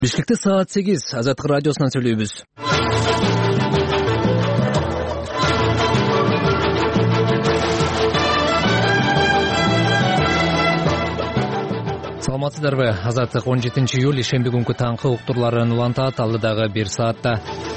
Бишкекте саат 8 Азаттык радиосунан сүйлөйбүз. Саламатсыздарбы? Азаттык 17-июль ишемби күнкү таңкы уктурларын улантат, алдыдагы 1 саатта.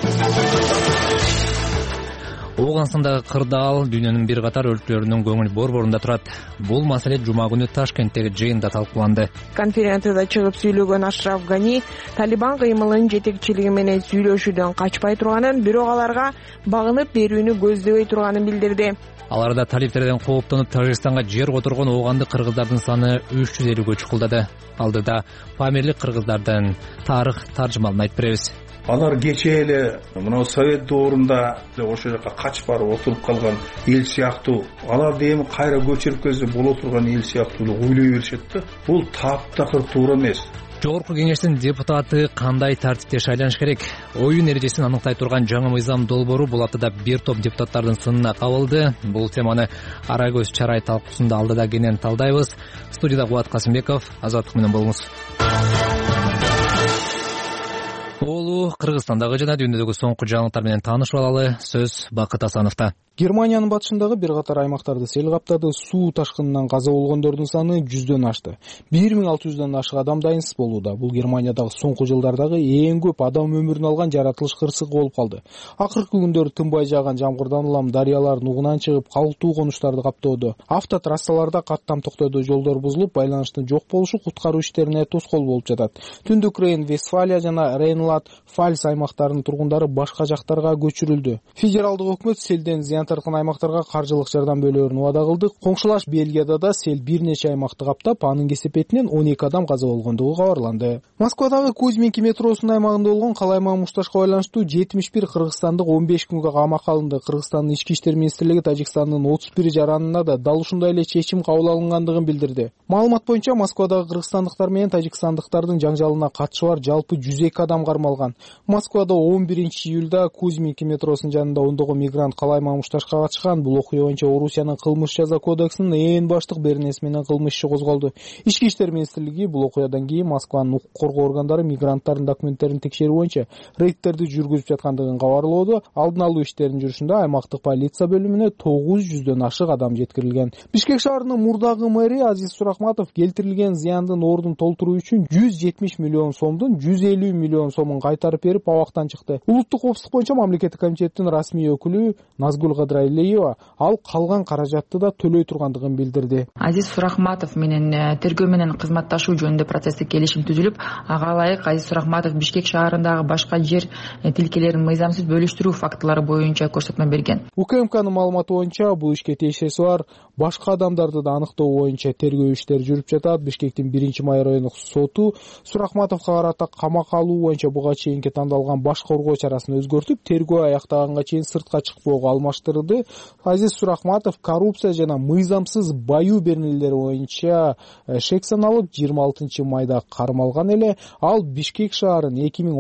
Ооганстандагы кырдаал дүйнөнүн бир катар өлкөлөрүнүн көңүл борборунда турат. Бул маселе жума күнү Ташкенттеги жыйында талкууланды. Конференцияда чыгып сүйлөгөн Ашраф Гани Талибан кыймылынын жетекчилиги менен сүйлөшүүдөн качпай турганын, бирок аларга багынып берүүнү көздөбөй турганын билдирди. Аларда талиптерден кооптонуп Тажикстанга жер которгон ооганды кыргыздардын саны 350гө чукулдады. Алдыда Памирлик кыргыздардын тарых таржымалын айтып беребиз. Алар кечээ эле мына совет доорунда ошол жака качып барып отуруп калган эл сыяктуу, аларды эми кайра көчүрүп келсе боло турган эл сыяктуу ойлой беришет да. Бул таптакыр туура эмес. Жогорку кеңештин депутаты кандай тартипте шайланыш керек? Оюн эрежесин аныктай турган жаңы мыйзам долбоору бул аптада бир топ депутаттардын сынына кабылды. Бул теманы ара көз чарай талкуусунда алдыда кенен талдайбыз. Студияда Кубат Касымбеков, Азаттык менен болуңуз. Болу Кыргызстандагы жана дүйнөдөгү соңку жаңылыктар менен таанышып алалы. Сөз Бакыт Асановдо. Германиянын батышындагы бир катар аймактарды сел каптады. Суу ташкынынан каза болгондордун саны 100дөн ашты. 1600дөн ашык адам дайынсыз болууда. Бул Германиядагы соңку жылдардагы эң көп адам өмүрүн алган жаратылыш кырсыгы болуп калды. Акыркы күндөрү тынбай жааган жамгырдан улам дарыялар нугунан чыгып, калктуу конуштарды каптоодо. Автотрассаларда каттам токтоодо, жолдор бузулуп, байланыштын жок болушу куткаруу иштерине тоскоол болуп жатат. Түндүк Рейн-Вестфалия жана Рейнланд-Фальц аймактарынын тургундары башка жактарга көчүрүлдү. Федералдык өкмөт селден зыян тарткан аймактарга каржылык жардам бөлөөрүн убада кылды. Коңшулаш Бельгияда да сел бир нече аймакты каптап, анын кесепетинен 12 адам каза болгондугу кабарланды. Москвадагы Кузьминки метросунун аймагында болгон калайман мушташка байланыштуу 71 кыргызстандык 15 күнгө камакка алынды. Кыргызстандын ички иштер министрлиги Тажикстандын 31 жаранына да дал ушундай эле чечим кабыл алынгандыгын билдирди. Маалымат боюнча Москвадагы кыргызстандыктар менен тажикстандыктардын жаңжалына катышы бар жалпы 102 адам кармалган. Москвада 11-июлда Кузьминки метросунун жанында ондогон мигрант калайман мушташка катышкан. Бул окуя боюнча Орусиянын кылмыш жаза кодексинин ээн баштык беренеси менен кылмыш иши козголду. Ички иштер министрлиги бул окуядан кийин Москванын укук коргоо органдары мигранттардын документтерин текшерүү боюнча рейдтерди жүргүзүп жаткандыгын кабарлоодо. Алдын алуу иштеринин жүрүшүндө аймактык полиция бөлүмүнө 900дөн ашык адам жеткирилген. Бишкек шаарынын мурдагы мэри Азиз Сурахматов келтирилген зыяндын ордун толтуруу үчүн 170 миллион сомдун 150 миллион сомун кайтарып берип абактан чыкты. Улуттук коопсуздук боюнча мамлекеттик комитеттин расмий өкүлү Назгул Кадыралиева ал калган каражатты да төлөй тургандыгын билдирди. Азиз Сурахматов менен тергөө менен кызматташуу жөнүндө процесстик келишим түзүлүп, ага ылайык Азиз Сурахматов Бишкек шаарындагы башка жер тилкелерин мыйзамсыз бөлүштүрүү фактылары боюнча көрсөтмө берген. УКМКнын маалыматы боюнча бул ишке тиешеси бар башка адамдарды да аныктоо боюнча тергөө иштери жүрүп жатат. Бишкектин 1-май райондук соту Сурахматовго карата камакка алуу боюнча буга чейинки тандалган баш коргоо чарасын өзгөртүп, тергөө аяктаганга чейин сыртка чыкпоого алмаштырды. Азиз Сурахматов коррупция жана мыйзамсыз баюу беренелери боюнча шек саналып 26-майда кармалган эле. Ал Бишкек шаарын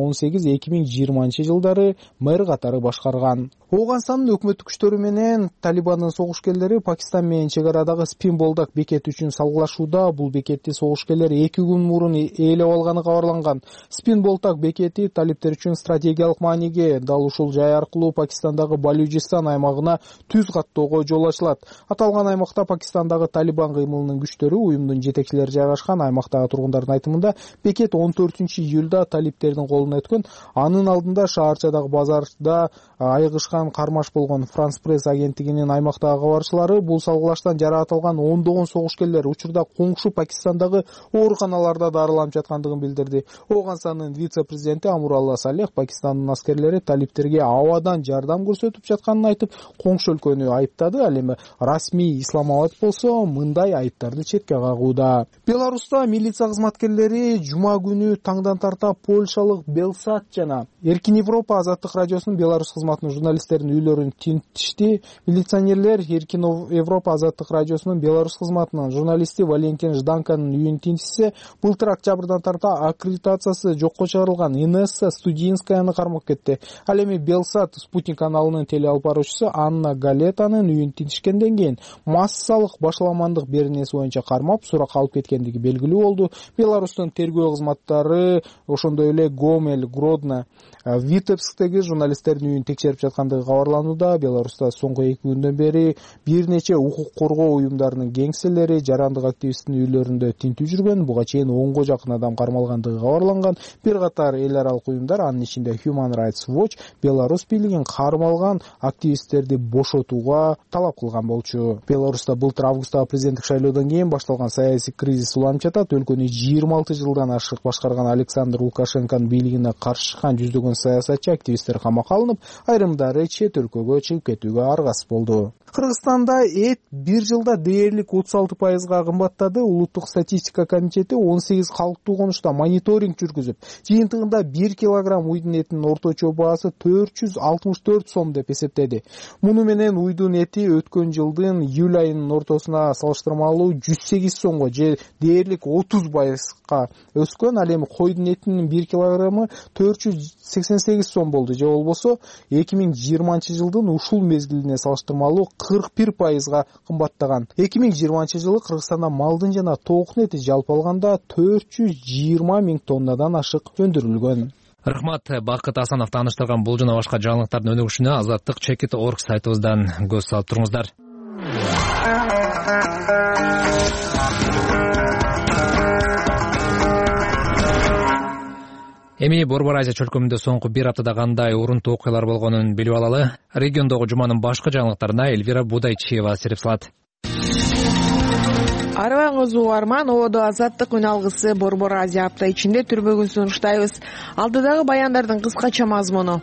2018-2020 жылдары мэр катары башкарган. Ооганстандын өкмөттүк күчтөрү менен Талибандын согушкерлери Пакистан менен чек арадагы Спин-Болдак бекети үчүн салгылашууда. Бул бекетти согушкерлер 2 күн мурун ээлеп алганы кабарланган. Спин-Болдак бекети талиптер үчүн стратегиялык мааниге. Дал ушул жай аркылуу Пакистандагы Балючистан аймагына түз каттоого жол ачылат. Аталган аймакта Пакистандагы Талибан кыймылынын күчтөрү, уюмдун жетекчилери жайгашкан. Аймактагы тургундардын айтымында бекет 14-июлда талиптердин колуна өткөн. Анын алдында шаарчадагы базарда айыгышкан кармаш болгон. Франс пресс агенттигинин аймактагы кабарчылары бул салгылаштан жараатылган ондогон согушкерлер учурда коңшу Пакистандагы ооруканаларда дарыланып жаткандыгын билдирди. Ооганстандын вице-президенти Амуралла Салех Пакистандын аскерлери талиптерге абадан жардам көрсөтүп жатканын айтып, коңшу өлкөнү айыптады. Ал эми расмий Исламабад болсо мындай айыптарды четке кагууда. Беларуста милиция кызматкерлери жума күнү таңдан тарта польшалык Белсат жана Эркин Европа Азаттык радиосунун Беларусь кызматынын журналисттеринин үйлөрүн тинтишти. Милиционерлер Эркин Европа Азаттык радиосунун Беларусь кызматынын журналисти Валентин Жданканын үйүн тинтишсе, былтыр октябрдан тарта аккредитациясы жокко чыгарылган Инесса Студинскаяны кармап кетти. Ал эми Белсат Спутник каналынын теле алып баруучусу Анна Галетанын үйүн тинтишкенден кийин массалык башаламандык беренеси боюнча кармап суракка алып кеткендиги белгилүү болду. Беларустун тергөө кызматтары ошондой эле Гомель, Гродно, Витебсктеги журналисттердин үйүн текшерип жаткандыгы кабарланууда. Беларуста соңку 2 күндөн бери бир нече укук коргоо уюмдарынын кеңселери, жарандык активисттин үйлөрүндө тинтүү жүргөн. Буга чейин 10го жакын адам кармалгандыгы кабарланган. Бир катар эл аралык уюмдар, анын ичинде Human Rights Watch, Беларусь бийлигин кармалган активисттерди бошотууга талап кылган болчу. Беларуста былтыр августтагы президенттик шайлоодон кийин башталган саясий кризис уланып жатат. Өлкөнү 26 жылдан ашык башкарган Александр Лукашенконун бийлигине каршы чыккан жүздөгөн саясатчы, активисттер камакка алынып, айрымдары чет өлкөгө чыгып кетүүгө аргасыз болду. Кыргызстанда эт бир жылда дээрлик 36%га кымбаттады. Улуттук статистика комитети 18 калктуу конушта мониторинг жүргүзүп, жыйынтыгында 1 килограмм уйдун этинин орточо баасы 464 сом деп эсептеди. Муну менен уйдун эти өткөн жылдын июль айынын ортосуна салыштырмалуу 108 сомго же дээрлик 30%га өскөн. Ал эми койдун этинин 1 килограммы 488 сом болду, же болбосо 2020 жылдын ушул мезгилине салыштырмалуу 41%га кымбаттаган. 2020 жылы Кыргызстанда малдын жана тоокун эти жалпы алганда 420 000 тоннадан ашык өндүрүлгөн. Рахмат, Бакыт Асанов тааныштырган бул жана башка жаңылыктардын өнүгүшүнө Азаттык Чекит.org сайтыбыздан көз салып туруңуздар. Эми Борбор Азия чөлкөмүндө соңку бир аптада кандай урунтуу окуялар болгонун билип алалы. Региондогу жуманын башка жаңылыктарына Эльвира Будайчиева серип салат. Арыбаңыз угарман, ободо Азаттык үн алгысы Борбор Азия апта ичинде түрбөгүн сунуштайбыз. Алдыдагы баяндардын кыскача мазмуну.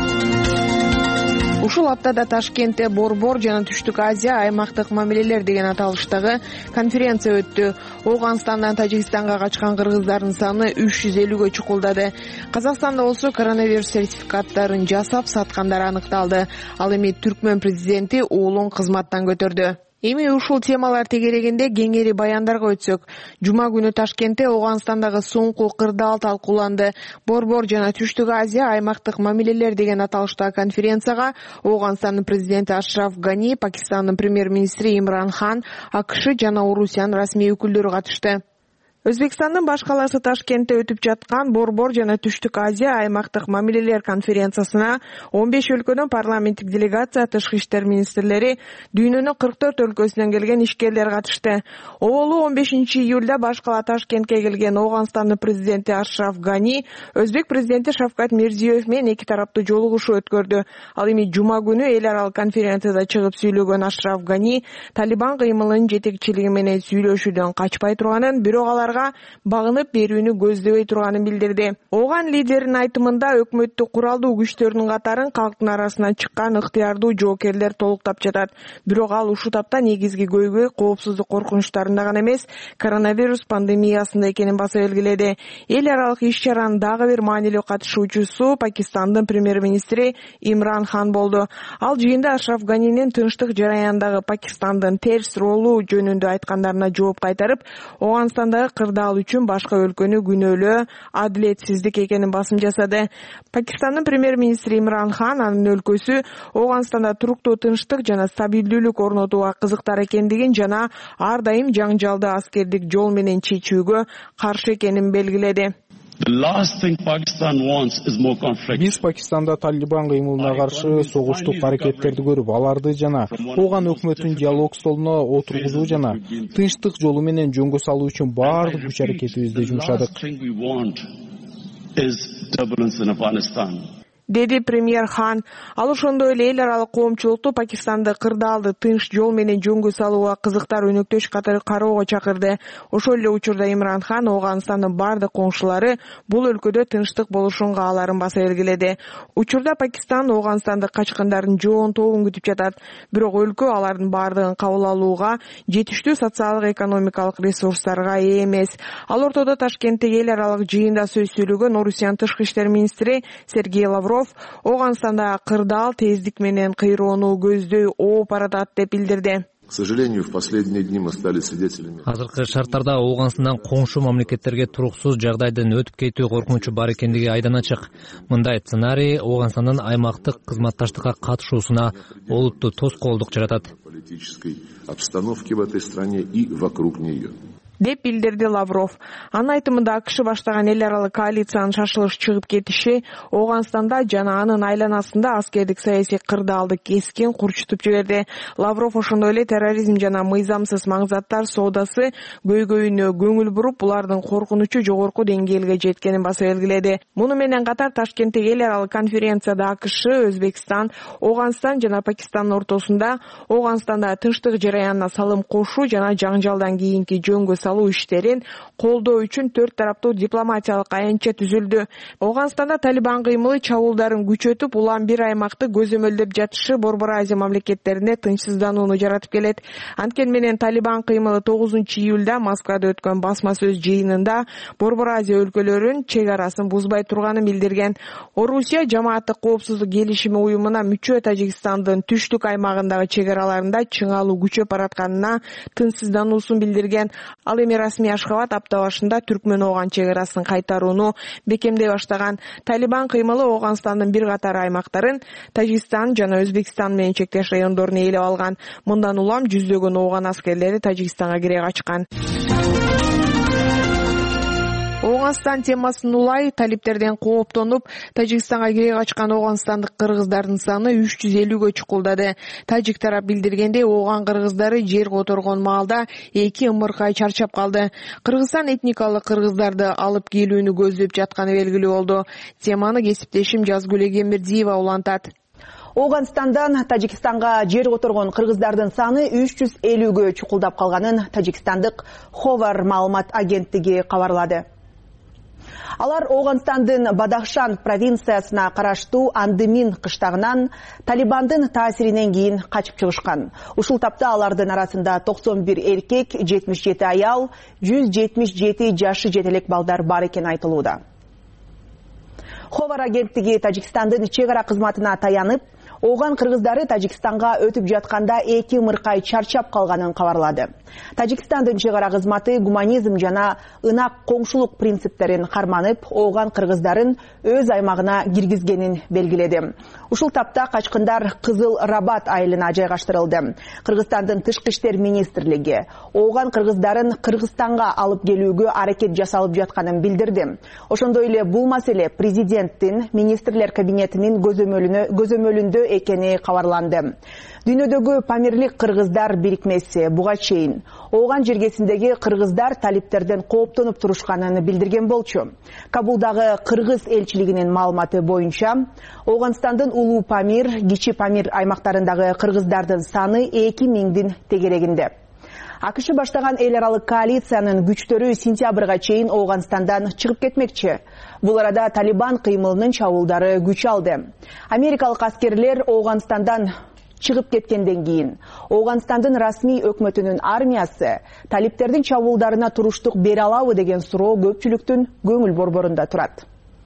Ушул аптада Ташкентте Борбор жана Түштүк Азия аймактык мамилелер деген аталыштагы конференция өттү. Ооганстандан Тажикстанга качкан кыргыздардын саны 350гө чукулдады. Казакстанда болсо коронавирус сертификаттарын жасап саткандар аныкталды. Ал эми Түркмөн президенти уулун кызматтан көтөрдү. Эми ушул темалар тегерегинде кеңири баяндарга өтсөк, жума күнү Ташкентте Ооганстандагы соңку кырдаал талкууланды. Борбор жана Түштүк Азия аймактык мамилелер деген аталыштагы конференцияга Ооганстандын президенти Ашраф Гани, Пакистандын премьер-министри Имран Хан, АКШ жана Орусиянын расмий өкүлдөрү катышты. Өзбекстандын баш каласы Ташкентте өтүп жаткан Борбор жана Түштүк Азия аймактык мамилелер конференциясына 15 өлкөнүн парламенттик делегация, тышкы иштер министрлери, дүйнөнүн 44 өлкөсүнөн келген ишкерлер катышты. Оболу 15 июлда баш кала Ташкентке келген Ооганстандын президенти Ашраф Гани өзбек президенти Шавкат Мирзиёев менен эки тараптуу жолугушуу өткөрдү. Ал эми жума күнү эл аралык конференцияда чыгып сүйлөгөн Ашраф Гани Талибан кыймылынын жетекчилиги менен сүйлөшүүдөн качпай турганын, бирок аларга багынып берүүнү көздөбөй турганын билдирди. Ооган лидеринин айтымында өкмөттүк куралдуу күчтөрдүн катарын калктын арасынан чыккан ыктыярдуу жоокерлер толуктап жатат. Бирок ал ушул тапта негизги көйгөй коопсуздук коркунучтарында гана эмес, коронавирус пандемиясында экенин баса белгиледи. Эл аралык иш-чаранын дагы бир маанилүү катышуучусу Пакистандын премьер-министри Имран Хан болду. Ал жыйында Ашраф Ганинин тынчтык жараяндагы Пакистандын терс ролу жөнүндө айткандарына жооп кайтарып, Ооганстандагы кырдаал үчүн башка өлкөнү күнөөлөө адилетсиздик экенин басым жасады. Пакистандын премьер-министри Имран Хан анын өлкөсү Ооганстанда туруктуу тынчтык жана стабилдүүлүк орнотууга кызыктар экендигин жана ар дайым жаңжалды аскердик жол менен чечүүгө каршы экенин белгиледи. Биз Пакистанда Талибан кыймылына каршы согуштук аракеттерди көрүп, аларды жана ооган өкмөтүн диалог столуна отургузуу жана тынчтык жолу менен жөнгө салуу үчүн баардык күч аракетибизди жумшадык, деди премьер Хан. Ал ошондой эле эл аралык коомчулукту Пакистанды кырдаалды тынч жол менен жөнгө салууга кызыктар өнөктөш катары кароого чакырды. Ошол эле учурда Имран Хан Ооганстандын бардык коңшулары бул өлкөдө тынчтык болушун кааларын баса белгиледи. Учурда Пакистан Ооганстандык качкындардын жоон тобун күтүп жатат. Бирок өлкө алардын бардыгын кабыл алууга жетиштүү социалдык экономикалык ресурстарга ээ эмес. Ал ортодо Ташкенттеги эл аралык жыйында сөз сүйлөгөн Орусиянын тышкы иштер министри Сергей Лавров Ооганстанда кырдаал тездик менен кыйроону көздөй ооп баратат деп билдирди. К сожалению, в последние дни мы стали свидетелями. Азыркы шарттарда Ооганстандан коңшу мамлекеттерге туруксуз жагдайдан өтүп кетүү коркунучу бар экендиги айдан ачык. Мындай сценарий Ооганстандын аймактык кызматташтыкка катышуусуна олуттуу тоскоолдук жаратат. Политической обстановки в этой стране и вокруг нее. деп билдирди Лавров. Анын айтымында АКШ баштаган эл аралык коалициянын шашылыш чыгып кетиши Ооганстанда жана анын айланасында аскердик саясий кырдаалды кескин курчутуп жиберди. Лавров ошондой эле терроризм жана мыйзамсыз маңзаттар соодасы көйгөйүнө көңүл буруп, булардын коркунучу жогорку деңгээлге жеткенин баса белгиледи. Муну менен катар Ташкенттеги эл аралык конференцияда АКШ, Өзбекстан, Ооганстан жана Пакистандын ортосунда Ооганстанда тынчтык жараянына салым кошуу жана жаңжалдан кийинки жөнгө салуу иштерин колдоо үчүн 4 тараптуу дипломатиялык аянтча түзүлдү. Ооганстанда Талибан кыймылы чабуулдарын күчөтүп, улам бир аймакты көзөмөлдөп жатышы Борбор Азия мамлекеттерине тынчсызданууну жаратып келет. Анткени менен Талибан кыймылы 9-июлда Москвада өткөн басма сөз жыйынында Борбор Азия өлкөлөрүнүн чек арасын бузбай турганын билдирген. Орусия жамааттык коопсуздук келишими уюмуна мүчө Тажикстандын түштүк аймагындагы чек араларында чыңалуу күчөп баратканына тынчсыздануусун билдирген. Ал эми расмий Ашхабад апта башында Түркмөн-Ооган чек арасын кайтарууну бекемдей баштаган. Талибан кыймылы Ооганстандын бир катар аймактарын Тажикстан жана Өзбекстан менен чектеш райондорун ээлеп алган. Мындан улам жүздөгөн Ооган аскерлери Тажикстанга кире качкан. Ооганстан темасын улай талиптерден кооптонуп, Тажикстанга кире качкан ооганстандык кыргыздардын саны 350гө чукулдады. Тажик тарап билдиргендей, Ооган кыргыздары жер которгон маалда 2 ымыркай чарчап калды. Кыргызстан этникалык кыргыздарды алып келүүнү көздөп жатканы белгилүү болду. Теманы кесиптешим Жазгүл Эгембердиева улантат. Ооганстандан Тажикстанга жер которгон кыргыздардын саны 350гө чукулдап калганын Тажикстандык Ховар маалымат агенттиги кабарлады. Алар Ооганстандын Бадахшан провинциясына караштуу Андымин кыштагынан Талибандын таасиринен кийин качып чыгышкан. Ушул тапта алардын арасында 91 эркек, 77 аял, 177 жашы жетелек балдар бар экени айтылууда. Ховар агенттиги Тажикстандын чек ара кызматына таянып, Ооган кыргыздары Тажикстанга өтүп жатканда 2 ымыркай чарчап калганын кабарлады. Тажикстандын чек ара кызматы гуманизм жана ынак коңшулук принциптерин карманып, Ооган кыргыздарын өз аймагына киргизгенин белгиледи. Ушул тапта качкындар Кызыл Рабат айылына жайгаштырылды. Кыргызстандын тышкы иштер министрлиги Ооган кыргыздарын Кыргызстанга алып келүүгө аракет жасалып жатканын билдирди. Ошондой эле бул маселе президенттин министрлер кабинетинин көзөмөлүндө экени кабарланды. Дүйнөдөгү памирлик кыргыздар бирикмеси буга чейин Ооган жергесиндеги кыргыздар талиптерден кооптонуп турушканын билдирген болчу. Кабулдагы кыргыз элчилигинин маалыматы боюнча, Ооганстандын Улуу Памир, Кичи Памир аймактарындагы кыргыздардын саны 2000дин тегерегинде. АКШ баштаган эл аралык коалициянын күчтөрү сентябрга чейин Ооганстандан чыгып кетмекчи. Бул арада Талибан кыймылынын чабуулдары күч алды. Америкалык аскерлер Ооганстандан чыгып кеткенден кийин Ооганстандын расмий өкмөтүнүн армиясы талиптердин чабуулдарына туруштук бере алабы деген суроо көпчүлүктүн көңүл борборунда турат.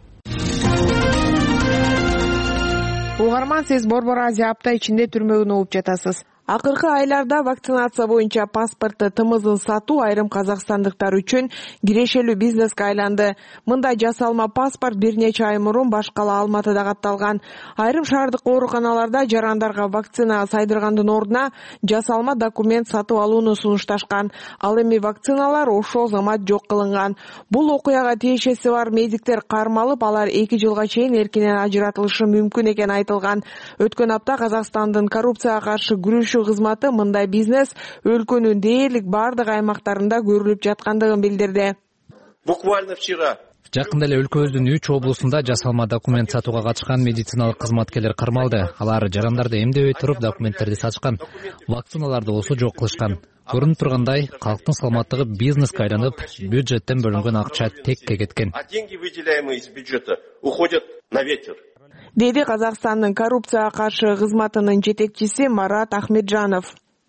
Угарман, сиз Борбор Азия апта ичинде түрмөгүнө угуп жатасыз. Акыркы айларда вакцинация боюнча паспортты тымызын сатуу айрым казакстандыктар үчүн кирешелүү бизнеске айланды. Мындай жасалма паспорт бир нече ай мурун баш кала Алматыда катталган. Айрым шаардык ооруканаларда жарандарга вакцина сайдыргандын ордуна жасалма документ сатып алууну сунушташкан. Ал эми вакциналар ошол замат жок кылынган. Бул окуяга тиешеси бар медиктер кармалып, алар 2 жылга чейин эркинен ажыратылышы мүмкүн экени айтылган. Өткөн апта Казакстандын коррупцияга каршы күрөшүү кызматы мындай бизнес өлкөнүн дээрлик бардык аймактарында көрүлүп жаткандыгын билдирди. Буквально вчера Жакында эле өлкөбүздүн 3 облусунда жасалма документ сатууга катышкан медициналык кызматкерлер кармалды. Алар жарандарды эмдебей туруп документтерди сатышкан. Вакциналарды болсо жок кылышкан. Көрүнүп тургандай, калктын саламаттыгы бизнеске айланып, бюджеттен бөлүнгөн акча текке кеткен. А деньги, выделяемые из бюджета, уходят на ветер. Деди Казакстандын коррупцияга каршы кызматынын жетекчиси Марат Ахмеджанов.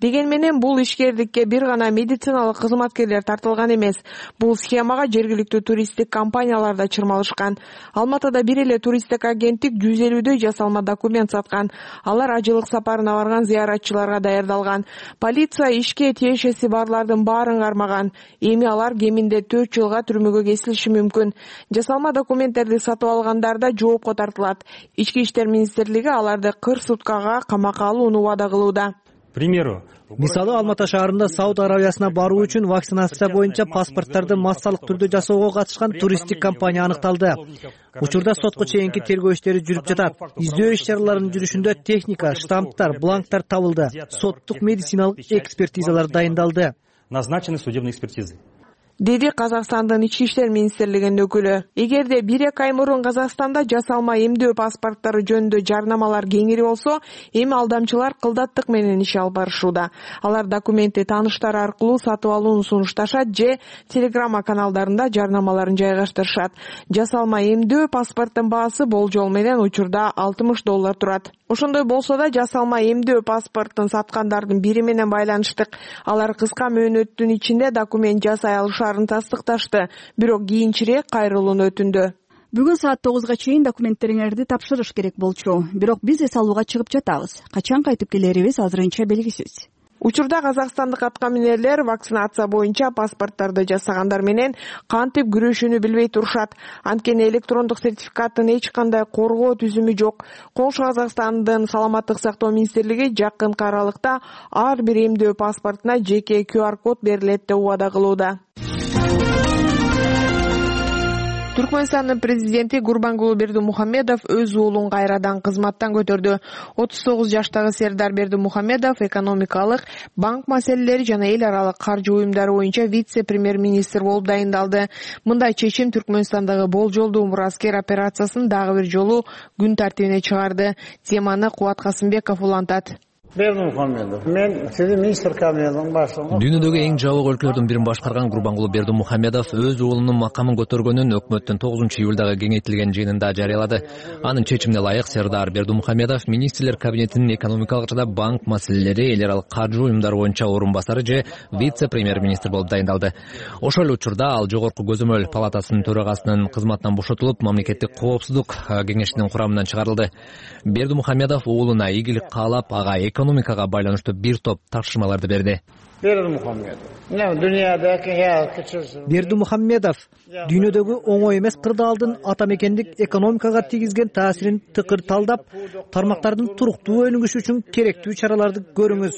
Деген менен бул ишкердикке бир гана медициналык кызматкерлер тартылган эмес. Бул схемага жергиликтүү туристтик компаниялар да чырмалышкан. Алматыда бир эле туристтик агенттик 150дөй жасалма документ саткан. Алар ажылык сапарына барган зыяратчыларга даярдалган. Полиция ишке тиешеси барлардын баарын кармаган. Эми алар кеминде 4 жылга түрмөгө кесилиши мүмкүн. Жасалма документтерди сатып алгандар да жоопко тартылат. Ички иштер министрлиги аларды 40 суткага камакка алууну убада кылууда. Мисалы, Алматы шаарында Сауд Арабиясына баруу үчүн вакцинация боюнча паспорттарды массалык түрдө жасоого катышкан туристтик компания аныкталды. Учурда сотко чейинки тергөө иштери жүрүп жатат. Издөө иш-чараларынын жүрүшүндө техника, штамптар, бланктар табылды. Соттук медициналык экспертизалар дайындалды. Назначены судебные экспертизы. Деди Казакстандын ички иштер министрлигинин өкүлү. Эгерде 1-2 ай мурун Казакстанда жасалма эмдөө паспорттары жөнүндө жарнамалар кеңири болсо, эми алдамчылар кылдаттык менен иш алып барышууда. Алар документти тааныштар аркылуу сатып алууну сунушташат же телеграмма каналдарында жарнамаларын жайгаштырышат. Жасалма эмдөө паспорттун баасы болжол менен учурда $60 турат. Ошондой болсо да жасалма эмдөө паспортун саткандардын бири менен байланыштык. Алар кыска мөөнөттүн ичинде документ жасай алышарын тастыкташты, бирок кийинчерээк кайрылууну өтүндү. Бүгүн саат 9га чейин документтериңерди тапшырыш керек болчу. Бирок биз эс алууга чыгып жатабыз. Качан кайтып келерибиз азырынча белгисиз. Учурда казакстандык аткаминерлер вакцинация боюнча паспорттарды жасагандар менен кантип күрөшүүнү билбей турушат. Анткени электрондук сертификаттын эч кандай коргоо түзүмү жок. Коңшу Казакстандын саламаттык сактоо министрлиги жакынкы аралыкта ар бир эмдөө паспортуна жеке QR-код берилет деп убада кылууда. Түркмөнстандын президенти Гурбангулы Бердимухамедов өз уулун кайрадан кызматтан көтөрдү. 39 жаштагы Сердар Бердимухамедов экономикалык, банк маселелери жана эл аралык каржы уюмдары боюнча вице-премьер-министр болуп дайындалды. Мындай чечим Түркмөнстандагы болжолдуу мураскер операциясын дагы бир жолу күн тартибине чыгарды. Теманы Кубат Касымбеков улантат. Мен министр кабинетинин башчысы. Дүйнөдөгү эң жабык өлкөлөрдүн бирин башкарган Гурбангулы Бердимухамедов өз уулунун макамын көтөргөнүн өкмөттүн 9-июлдагы кеңейтилген жыйынында жарыялады. Анын чечимине ылайык Сердар Бердимухамедов министрлер кабинетинин экономикалык жана банк маселелери, эл аралык каржы уюмдары боюнча орун басары же вице-премьер-министр болуп дайындалды. Ошол эле учурда ал Жогорку көзөмөл палатасынын төрагасынын кызматынан бошотулуп, мамлекеттик коопсуздук кеңешинин курамынан чыгарылды. Бердимухамедов уулуна ийгилик каалап, ага экономикага байланыштуу бир топ тапшырмаларды берди. Бердимухамедов дүйнөдөгү оңой эмес кырдаалдын ата мекендик экономикага тийгизген таасирин тыкыр талдап, тармактардын туруктуу өнүгүшү үчүн керектүү чараларды көрүңүз,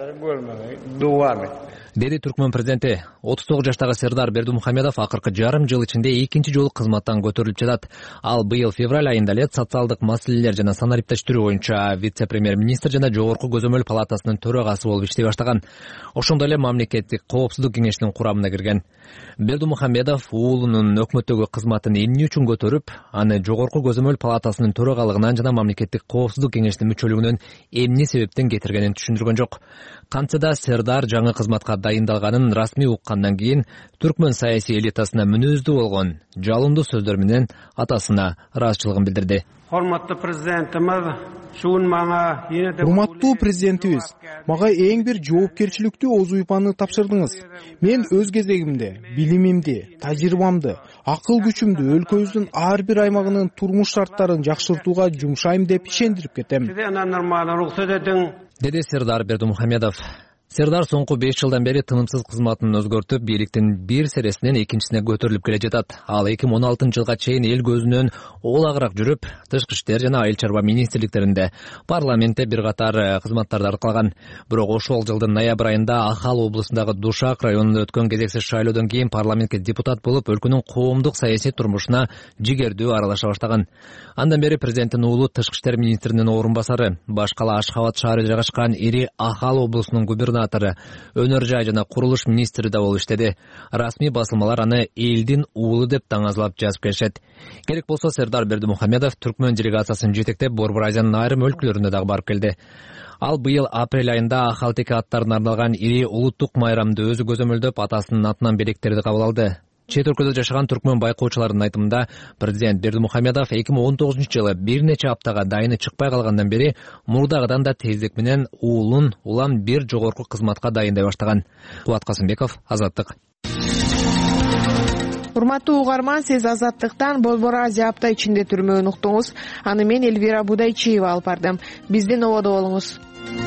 деди Түркмөн президенти. 39 жаштагы Сердар Бердимухамедов акыркы жарым жыл ичинде экинчи жолу кызматтан көтөрүлүп жатат. Ал быйыл февраль айында эле социалдык маселелер жана санариптештирүү боюнча вице-премьер-министр жана Жогорку көзөмөл палатасынын төрагасы болуп иштей баштаган. Ошондой эле мамлекеттик коопсуздук кеңешинин курамына кирген. Бердимухамедов уулунун өкмөттөгү кызматын эмне үчүн көтөрүп, аны Жогорку көзөмөл палатасынын төрагалыгынан жана мамлекеттик коопсуздук кеңешинин мүчөлүгүнөн эмне себептен кетиргенин түшүндүргөн жок. Кантса да Сердар жаңы кызматка дайындалганын расмий уккандан кийин түркмөн саясий элитасына мүнөздүү болгон жалындуу сөздөр менен атасына ыраазычылыгын билдирди. Урматтуу президентimiz, урматтуу президентибиз, мага эң бир жоопкерчиликтүү оз уйпаны тапшырдыңыз. Мен өз кезегимде билимимди, тажрыйбамды, акыл күчүмдү өлкөбүздүн ар бир аймагынын турмуш шарттарын жакшыртууга жумшайм деп ишендирип кетем, деди Сердар Бердимухамедов. Сердар соңку 5 жылдан бери тынымсыз кызматын өзгөртүп, бийликтин бир сересинен экинчисине көтөрүлүп келе жатат. Ал 2016-жылга чейин эл көзүнөн олагыраак жүрүп, тышкы иштер жана айыл чарба министрликтеринде, парламентте бир катар кызматтарды аркалаган. Бирок ошол жылдын ноябрь айында Ахал облусундагы Душак районунда өткөн кезексиз шайлоодон кийин парламентке депутат болуп, өлкөнүн коомдук саясий турмушуна жигердүү аралаша баштаган. Андан бери президенттин уулу тышкы иштер министринин орун басары, баш кала Ашхабад шаары жайгашкан ири Ахал облусунун губернатору, өнөр жай жана курулуш министри да болуп иштеди. Расмий басылмалар аны элдин уулу деп таңазлап жазып келишет. Керек болсо Сердар Бердимухамедов Түркмөн делегациясын жетектеп Борбор Азиянын айрым өлкөлөрүнө дагы барып келди. Ал быйыл апрель айында Ахалтеке аттарына арналган ири улуттук майрамды өзү көзөмөлдөп, атасынын атынан белектерди кабыл алды. Чет өлкөдө жашаган түркмөн байкоочулардын айтымында президент Бердимухамедов 2019-жылы бир нече аптага дайыны чыкпай калгандан бери мурдагыдан да тездик менен уулун улам бир жогорку кызматка дайындай баштаган. Кубат Касымбеков, Азаттык. Урматтуу угарман, сиз Азаттыктан Болбор Азия апта ичинде түрмөгүн уктуңуз. Аны мен Элвира Будайчиева алып бардым. Биздин ободо болуңуз.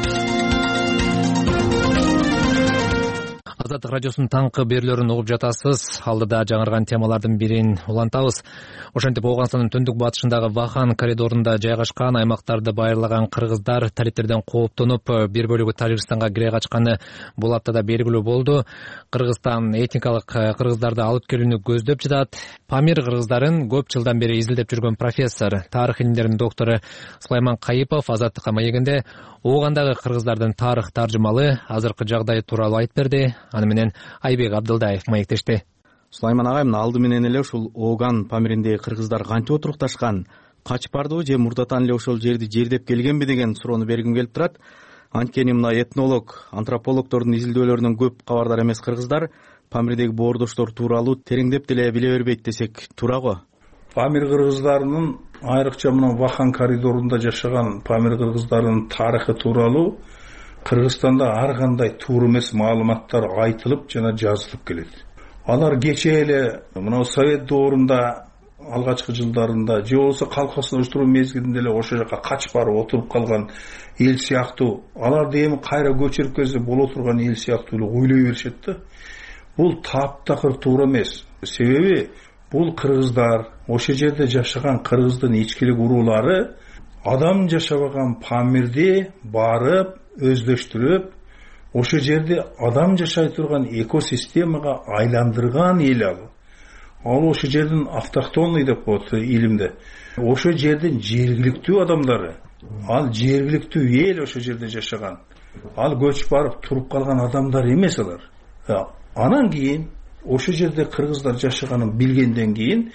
Азаттык радиосунун таңкы берүүлөрүн угуп жатасыз. Алдыда жаңырган темалардын бирин улантабыз. Ошентип Оогандын түндүк батышындагы Вахан коридорунда жайгашкан аймактарды байырлаган кыргыздар талиптерден кооптонуп, бир бөлүгү Тажикстанга кире качканы бул аптада белгилүү болду. Кыргызстан этникалык кыргыздарды алып келүүнү көздөп жатат. Памир кыргыздарын көп жылдан бери изилдеп жүргөн профессор, тарых илимдеринин доктору Сулайман Кайыпов Азаттыкка маегинде Оогандагы кыргыздардын тарых таржымалы азыркы жагдайы тууралуу айтып берди. Аны менен Айбек Абдылдаев маектешти. Сулайман агай, мына алды менен эле ушул Ооган Памириндеги кыргыздар кантип отурукташкан, качып бардыбы же мурдатан эле ошол жерди жердеп келгенби деген суроону бергим келип турат. Анткени мына этнолог, антропологдордун изилдөөлөрүнөн көп кабардар эмес кыргыздар Памирдеги боордоштор тууралуу тереңдеп деле биле бербейт десек туура го. Памир кыргыздарынын, айрыкча мына Вахан коридорунда жашаган Памир кыргыздарынын тарыхы тууралуу Кыргызстанда ар кандай туура эмес маалыматтар айтылып жана жазылып келет. Алар кече эле мына Совет доорунда алгачкы жылдарында же болбосо колхоздоштуруу мезгилинде эле ошол жака качып барып отуруп калган эл сыяктуу, аларды эми кайра көчүрүп келсе боло турган эл сыяктуу эле ойлой беришет да. Бул таптакыр туура эмес. Себеби бул кыргыздар, ошол жерде жашаган кыргыздын ичкилик уруулары адам жашабаган Памирди барып өздөштүрүп, ошол жерде адам жашай турган экосистемага айландырган эл ал ошол жердин автохтонный деп коет илимде. Ошол жердин жергиликтүү адамдары, ал жергиликтүү эл ошол жерде жашаган. Ал көчүп барып туруп калган адамдар эмес алар. Анан кийин ошол жерде кыргыздар жашаганын билгенден кийин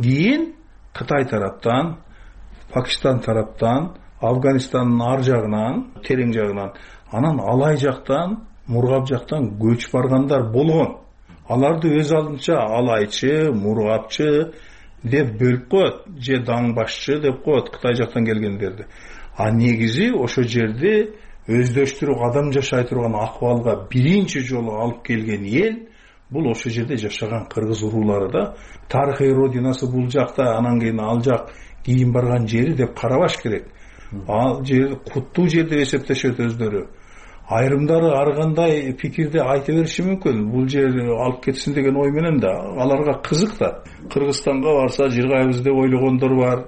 Кытай тараптан, Пакистан тараптан, Афганистандын ар жагынан, терең жагынан, анан Алай жактан, Мургап жактан көчүп баргандар болгон. Аларды өз алдынча Алайчы, Мургапчы деп бөлүп коет, же Даңбашчы деп коет Кытай жактан келгендерди. А негизи ошол жерде өздөштүрүп адам жашай турган акыбалга биринчи жолу алып келген эл бул ошол жерде жашаган кыргыз уруулары да. Тарыхый родинасы бул жакта, анан кийин ал жак кийин барган жери деп карабаш керек. Ал жер куттуу жер деп эсептешет өздөрү. Айрымдары ар кандай пикирди айта бериши мүмкүн. Бул жер алып кетсин деген ой менен да, аларга кызык да. Кыргызстанга барса жыргайбыз деп ойлогондор бар.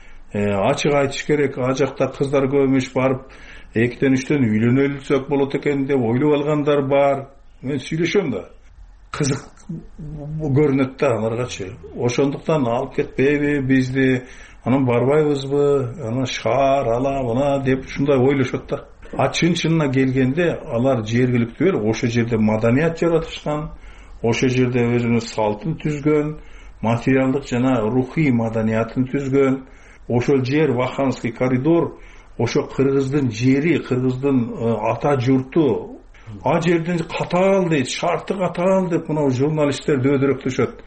Ачык айтыш керек, а жакта кыздар көбүмүш барып, 2-3 үйлөнөлүсөк болот экен деп ойлоп алгандар бар. Мен сүйлөшөм да. Кызык көрүнөт да аларгачы. Ошондуктан алып кетпейби бизди, анан барбайбызбы, анан шаар ала мына деп ушундай ойлошот да. А чын-чынына келгенде алар жергиликтүү эл, ошол жерде маданият жаратышкан, ошол жерде өзүнүн салтын түзгөн, материалдык жана рухий маданиятын түзгөн. Ошол жер Ваханский коридор, ошо кыргыздын жери, кыргыздын ата журту. А жерден катаал дейт, шарты катаал деп мына журналисттер дөдөрөктөшөт.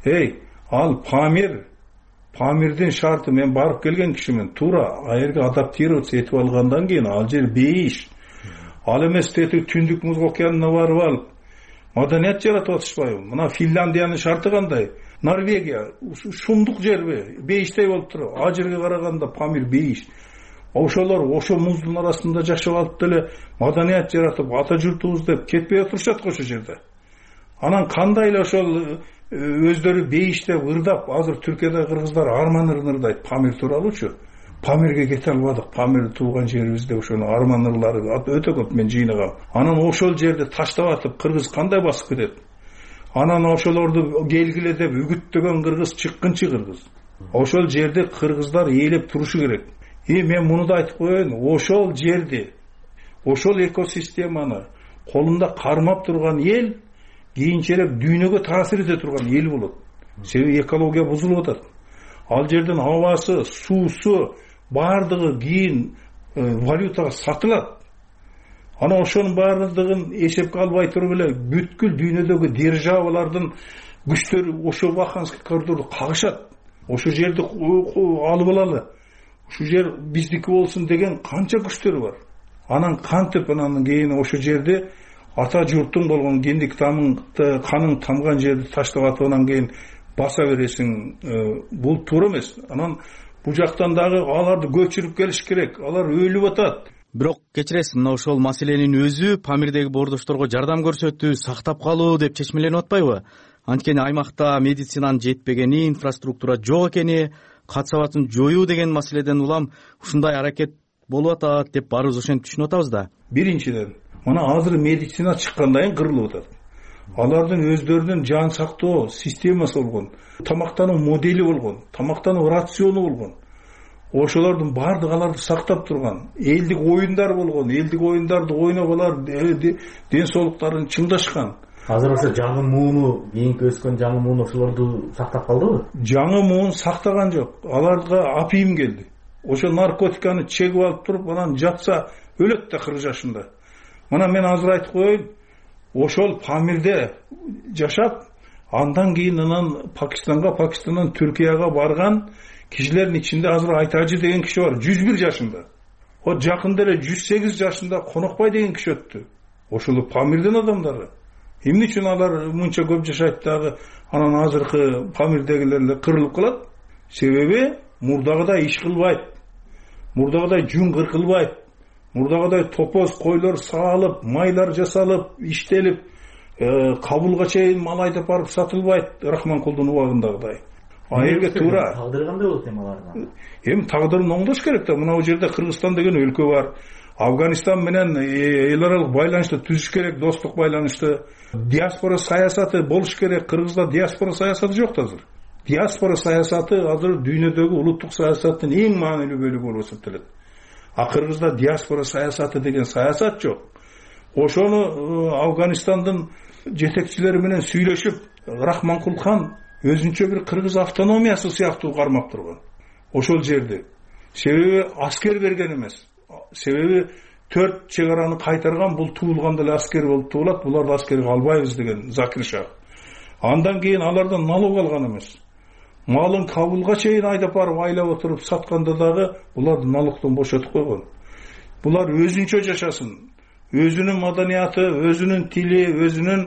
Ал Памирдин шарты, мен барып келген кишимен, туура аерге адаптироваться этип алгандан кийин ал жер бейиш. Ал эмес Түндүк Муз океанына барып алып маданият жаратып атышпайбы? Мына Финляндиянын шарты кандай? Норвегия шумдук жерби? Бейиштей болуп туруп. А жерге караганда Памир бейиш. Ошолор ошо муздун арасында жашап алып деле маданият жаратып, ата журтубуз деп кетпей отурушат го ошол жерде. Анан кандай эле ошол өздөрү бейиштеп ырдап, азыр Түркияда кыргыздар арман ырдайт Памир тууралуучу. Памирге кете албадык, Памир тууган жерибизде ошонун арман ырлары өтө көп мен жыйнагам. Анан ошол жерди таштап атып кыргыз кандай басып кетет? Анан ошолорду келгиле деп үгүттөгөн кыргыз чыккынчы кыргыз. Ошол жерде кыргыздар ээлеп турушу керек. Мен муну да айтып коеюн, ошол жерди, ошол экосистеманы колунда кармап турган эл кийинчерээк дүйнөгө таасир эте турган эл болот. Себеби экология бузулуп атат. Ал жердин абасы, суусу баардыгы кийин валютага сатылат. Анан ошонун баардыгын эсепке албай туруп эле бүткүл дүйнөдөгү державалардын күчтөр ошо Баханский коридорду кагышат. Ошо жерди алып алалы, ушул жер биздики болсун деген канча күчтөр бар. Анан кантип анан кийин ошо жерди ата журттун болгон гендик тамыңды, каның тамган жерди таштап атып анан кийин баса бересиң. Бул туура эмес. Анан бул жактан дагы аларды көчүрүп келиш керек. Алар өлүп атат. Бирок кечиресиз, мына ошол маселенин өзү Памирдеги боордошторго жардам көрсөтүү, сактап калуу деп чечмеленип атпайбы? Анткени аймакта медицинанын жетпегени, инфраструктура жок экени, кат сабатын жоюу деген маселеден улам ушундай аракет болуп атат деп баарыбыз ошентип түшүнүп атабыз да. Биринчиден, мына азыр медицина чыккандан кийин кырылып атат. Алардын өздөрүнүн жан сактоо системасы болгон, тамактануу модели болгон, тамактануу рациону болгон. Ошолордун баардыгы аларды сактап турган. Элдик оюндар болгон, элдик оюндарды ойноп алар ден соолуктарын чыңдашкан. Азыр ошо жаңы мууну, кийинки өскөн жаңы муун ошолорду сактап калдыбы? Жаңы муун сактаган жок. Аларга апийим келди. Ошо наркотиканы чегип алып туруп, анан жатса өлөт да 40 жашында. Мына мен азыр айтып коеюн, ошол Памирде жашап, андан кийин анан Пакистандан Түркияга барган кишилердин ичинде азыр Айтажы деген киши бар, 101 жашында. Вот жакында эле 108 жашында Конокбай деген киши өттү. Ошол Памирдин адамдары. Эмне үчүн алар мынча көп жашайт дагы анан азыркы Памирдегилер эле кырылып калат? Себеби мурдагыдай иш кылбайт. Мурдагыдай жүн кыркылбайт. Мурдагыдай топоз койлор саалып, майлар жасалып, иштелип, кабылга чейин мал айдап барып сатылбайт Рахманкулдун убагындагыдай. Айырга туура. Тагдыры кандай болот алардын? Эми тагдырын оңдош керек да. Мына жерде Кыргызстан деген өлкө бар. Афганистан менен эл аралык байланышты түзүш керек, достук байланышты. Диаспора саясаты болуш керек. Кыргызда диаспора саясаты жок азыр. Диаспора саясаты азыр дүйнөдөгү улуттук саясаттын эң маанилүү бөлүгү болуп эсептелет. А Кыргызда диаспора саясаты деген саясат жок. Ошону Афганистандын жетекчилери менен сүйлөшүп, Рахманкул хан өзүнчө бир кыргыз автономиясы сыяктуу кармап турган. Ошол жерде. Себеби аскер берген эмес. Себеби 4 чек араны кайтарган, бул туулганда эле аскер болуп туулат, буларды аскерге албайбыз деген Закир Шах. Андан кийин алардан налог алган эмес. Малын Кабылга чейин айдап барып айлап отуруп сатканда дагы буларды налогдон бошотуп койгон. Булар өзүнчө жашасын. Өзүнүн маданияты, өзүнүн тили, өзүнүн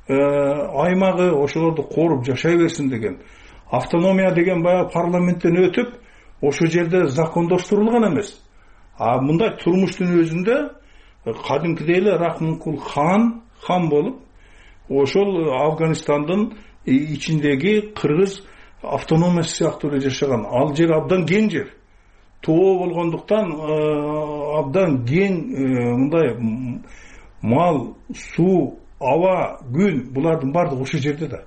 аймагы ошолорду коруп жашай берсин деген. Автономия деген баягы парламенттен өтүп, ошо жерде закондоштурулган эмес. А мындай турмуштун өзүндө кадимкидей эле Рахманкул хан болуп, ошол Афганистандын ичиндеги кыргыз автономиясы сыяктуу эле жашаган. Ал жер абдан кең жер. Тоо болгондуктан абдан кең мындай мал, суу, аба, күн булардын баардыгы ошол жерде да.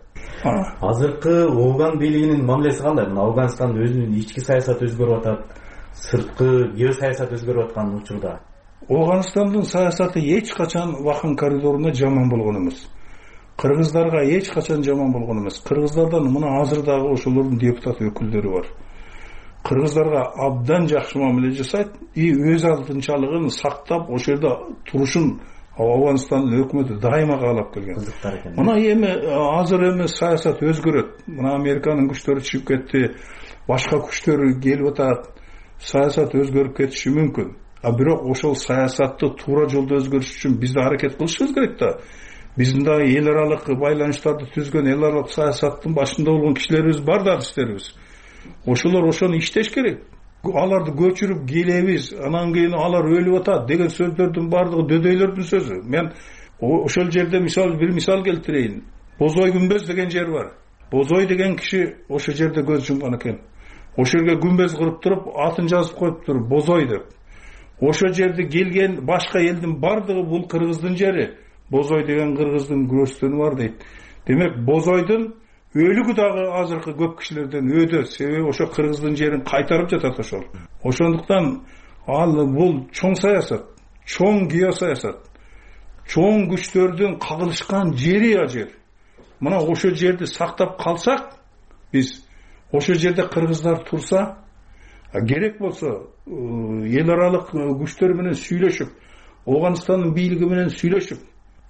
Азыркы Афган бийлигинин мамилеси кандай? Мына Афганстанда өзүнүн ички саясаты өзгөрүп атат, сырткы геосаясат өзгөрүп аткан учурда. Афганстандын саясаты эч качан Вахан коридоруна жаман болгон эмес. Кыргыздарга эч качан жаман болгон эмес. Кыргыздардан мына азыр дагы ошолордун депутат өкүлдөрү бар. Кыргыздарга абдан жакшы мамиле жасайт и өз алтынчалыгын сактап ошол жерде турушун Афганстандын өкмөтү дайыма каалап келген. Мына эми азыр эми саясат өзгөрөт. Мына Американын күчтөрү чыгып кетти, башка күчтөр келип атат. Саясат өзгөрүп кетиши мүмкүн. А бирок ошол саясатты туура жолдо өзгөрүш үчүн биз да аракет кылышыбыз керек да. Биздин да эл аралык байланыштарды түзгөн, эл аралык саясаттын башында болгон кишилерибиз бар да, арчтарыбыз. Ошолор ошону иштеш керек. Аларды көчүрүп келебиз, анан кийин алар өлүп атат деген сөздөрдүн баардыгы дөдөйлөрдүн сөзү. Мен ошол жерде бир мисал келтирейин. Бозой күмбөз деген жер бар. Бозой деген киши ошол жерде көз жумган экен. Ошол жерге күмбөз кырып туруп, атын жазып коюптур, Бозой деп. Ошол жерде келген башка элдин баардыгы бул кыргыздын жери. Бозой деген кыргыздын көрөстөнү бар дейт. Демек Бозойдун өлүгү дагы азыркы көп кишилерден өйдө. Себеби ошо кыргыздын жерин кайтарып жатат ошол. Ошондуктан ал бул чоң саясат, чоң геосаясат, чоң күчтөрдүн кагылышкан жери а жер. Мына ошол жерди сактап калсак, биз ошол жерде кыргыздар турса, керек болсо эл аралык күчтөр менен сүйлөшүп, Афганстандын бийлиги менен сүйлөшүп,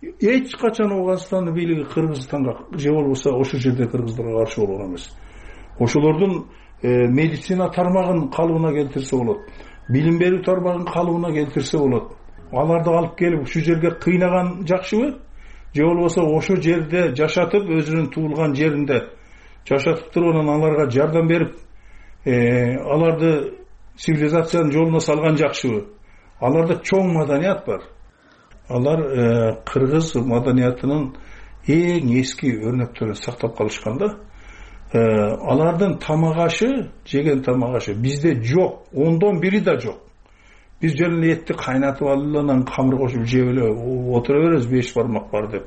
эч качан Ооганстандын бийлиги Кыргызстанга же болбосо ошол жерде кыргыздарга каршы болгон эмес. Ошолордун медицина тармагын калыбына келтирсе болот, билим берүү тармагын калыбына келтирсе болот. Аларды алып келип ушул жерге кыйнаган жакшыбы? Же болбосо ошол жерде жашатып, өзүнүн туулган жеринде жашатып туруп, анан аларга жардам берип, аларды цивилизациянын жолуна салган жакшыбы? Аларда чоң маданият бар. Алар кыргыз маданиятынын эң эски өрнөктөрүн сактап калышканда, алардын тамак ашы, жеген тамак ашы бизде жок, 1/10 да жок. Биз жөн эле этти кайнатып алып, анан камыр кошуп жеп эле отура беребиз, 5 бармак бар деп.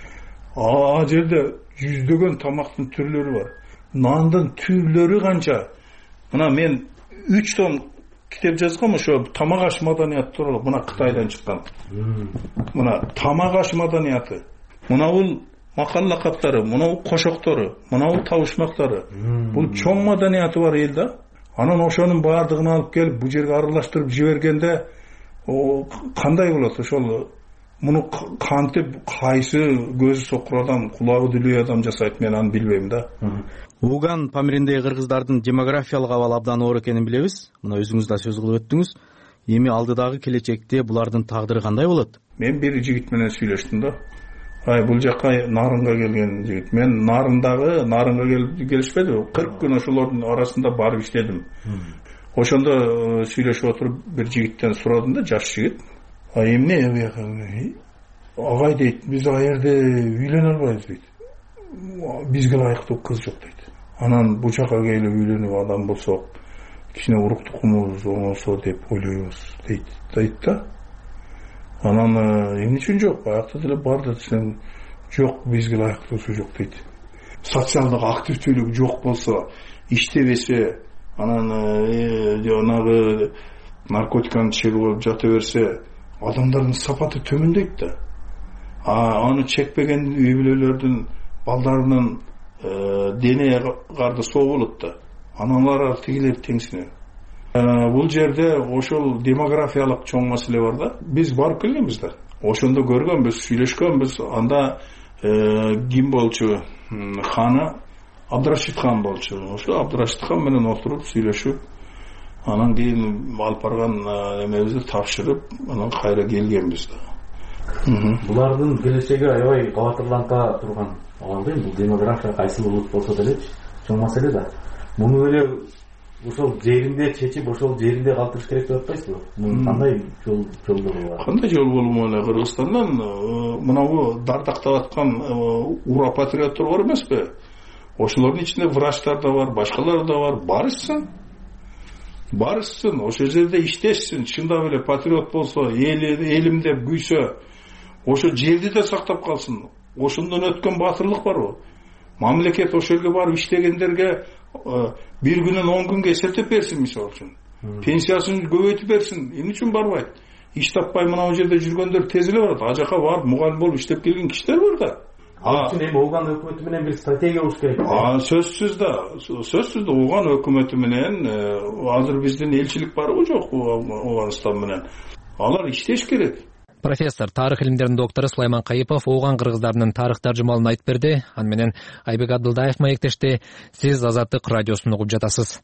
А жерде жүздөгөн тамактын түрлөрү бар. Нандын түрлөрү канча? Мына мен 3 том китеп жазгам ошо тамак аш маданияты тууралуу. Мына Кытайдан чыккан. Мына тамак аш маданияты. Мына бул макал лакаптары, мына кошоктору, мына табышмактары. Бул чоң маданияты бар эл да. Анан ошонун баардыгын алып келип бул жерге аралаштырып жибергенде кандай болот? Ошол муну кантип кайсы көзү сокур адам, кулагы дүлүй адам жасайт, мен аны билбейм да. Ооган Памириндеги кыргыздардын демографиялык абалы абдан оор экенин билебиз. Мына өзүңүз да сөз кылып өттүңүз. Эми алдыдагы келечекте булардын тагдыры кандай болот? Мен бир жигит менен сүйлөштүм да. Бул жакка Нарынга келген жигит. Мен Нарынга келишпеди. 40 күн ошолордун арасында барып иштедим. Ошондо сүйлөшүп отуруп бир жигиттен сурадым да, жаш жигит. Эмне? Агай дейт, биз ал жерде үйлөнө албайбыз дейт. Бизге ылайыктуу кыз жок дейт. Анан бул жака келип үйлөнүп адам болсок, кичине урук тукумубуз оңолсо деп ойлойбуз дейт да. Анан эмне үчүн жок? Аякта деле бар да десем, жок, бизге ылайыктуусу жок дейт. Социалдык активдүүлүк жок болсо, иштебесе, анан жанагы наркотиканы чегип алып жата берсе, адамдардын сапаты төмөндөйт да. Аны чекпеген үй бүлөлөрдүн балдарынын дене карды соо болот да. Аналар тигилер теңсинер. Бул жерде ошол демографиялык чоң маселе бар да. Биз барып келгенбиз да. Ошондо көргөнбүз, сүйлөшкөнбүз. Анда ким болчу? Ханы Абдрашид хан болчу. Ошо Абдрашид хан менен отуруп сүйлөшүп, анан кийин алып барган эмебизди тапшырып, анан кайра келгенбиз да. Булардын келечеги аябай кабатырланта турган. Албейм, бул демография кайсы улут болсо делечи, чоң маселе да. Муну эле ошол жеринде чечип, ошол жеринде калтырыш керек деп атпайсызбы? Мунун кандай жолдору бар? Кандай жол болмок эле? Кыргызстандан мынабу дардактап аткан ура патриоттор бар эмеспи? Ошолордун ичинде врачтар да бар, башкалар да бар. Барышсын, ошол жерде иштешсин, чындап эле патриот болсо, элим деп күйсө, ошо жерди да сактап калсын. Ошондон өткөн батырлык барбы? Мамлекет ошол жерге барып иштегендерге бир күнүн 10 күнгө эсептеп берсин, мисалы үчүн. Пенсиясын көбөйтүп берсин. Эмне үчүн барбайт? Иш таппай мына жерде жүргөндөр тез эле барат. А жака барып мугалим болуп иштеп келген кишилер бар да. Ал үчүн эми Ооган өкмөтү менен бир стратегия болуш керек. Сөзсүз да Ооган өкмөтү менен азыр биздин элчилик барбы жок Ооганстан менен. Алар иштеш керек. Профессор, тарых илимдеринин доктору Сулайман Кайыпов Ооган кыргыздарынын тарых таржымалын айтып берди. Аны менен Айбек Абдылдаев маектешти. Сиз Азаттык радиосун угуп жатасыз.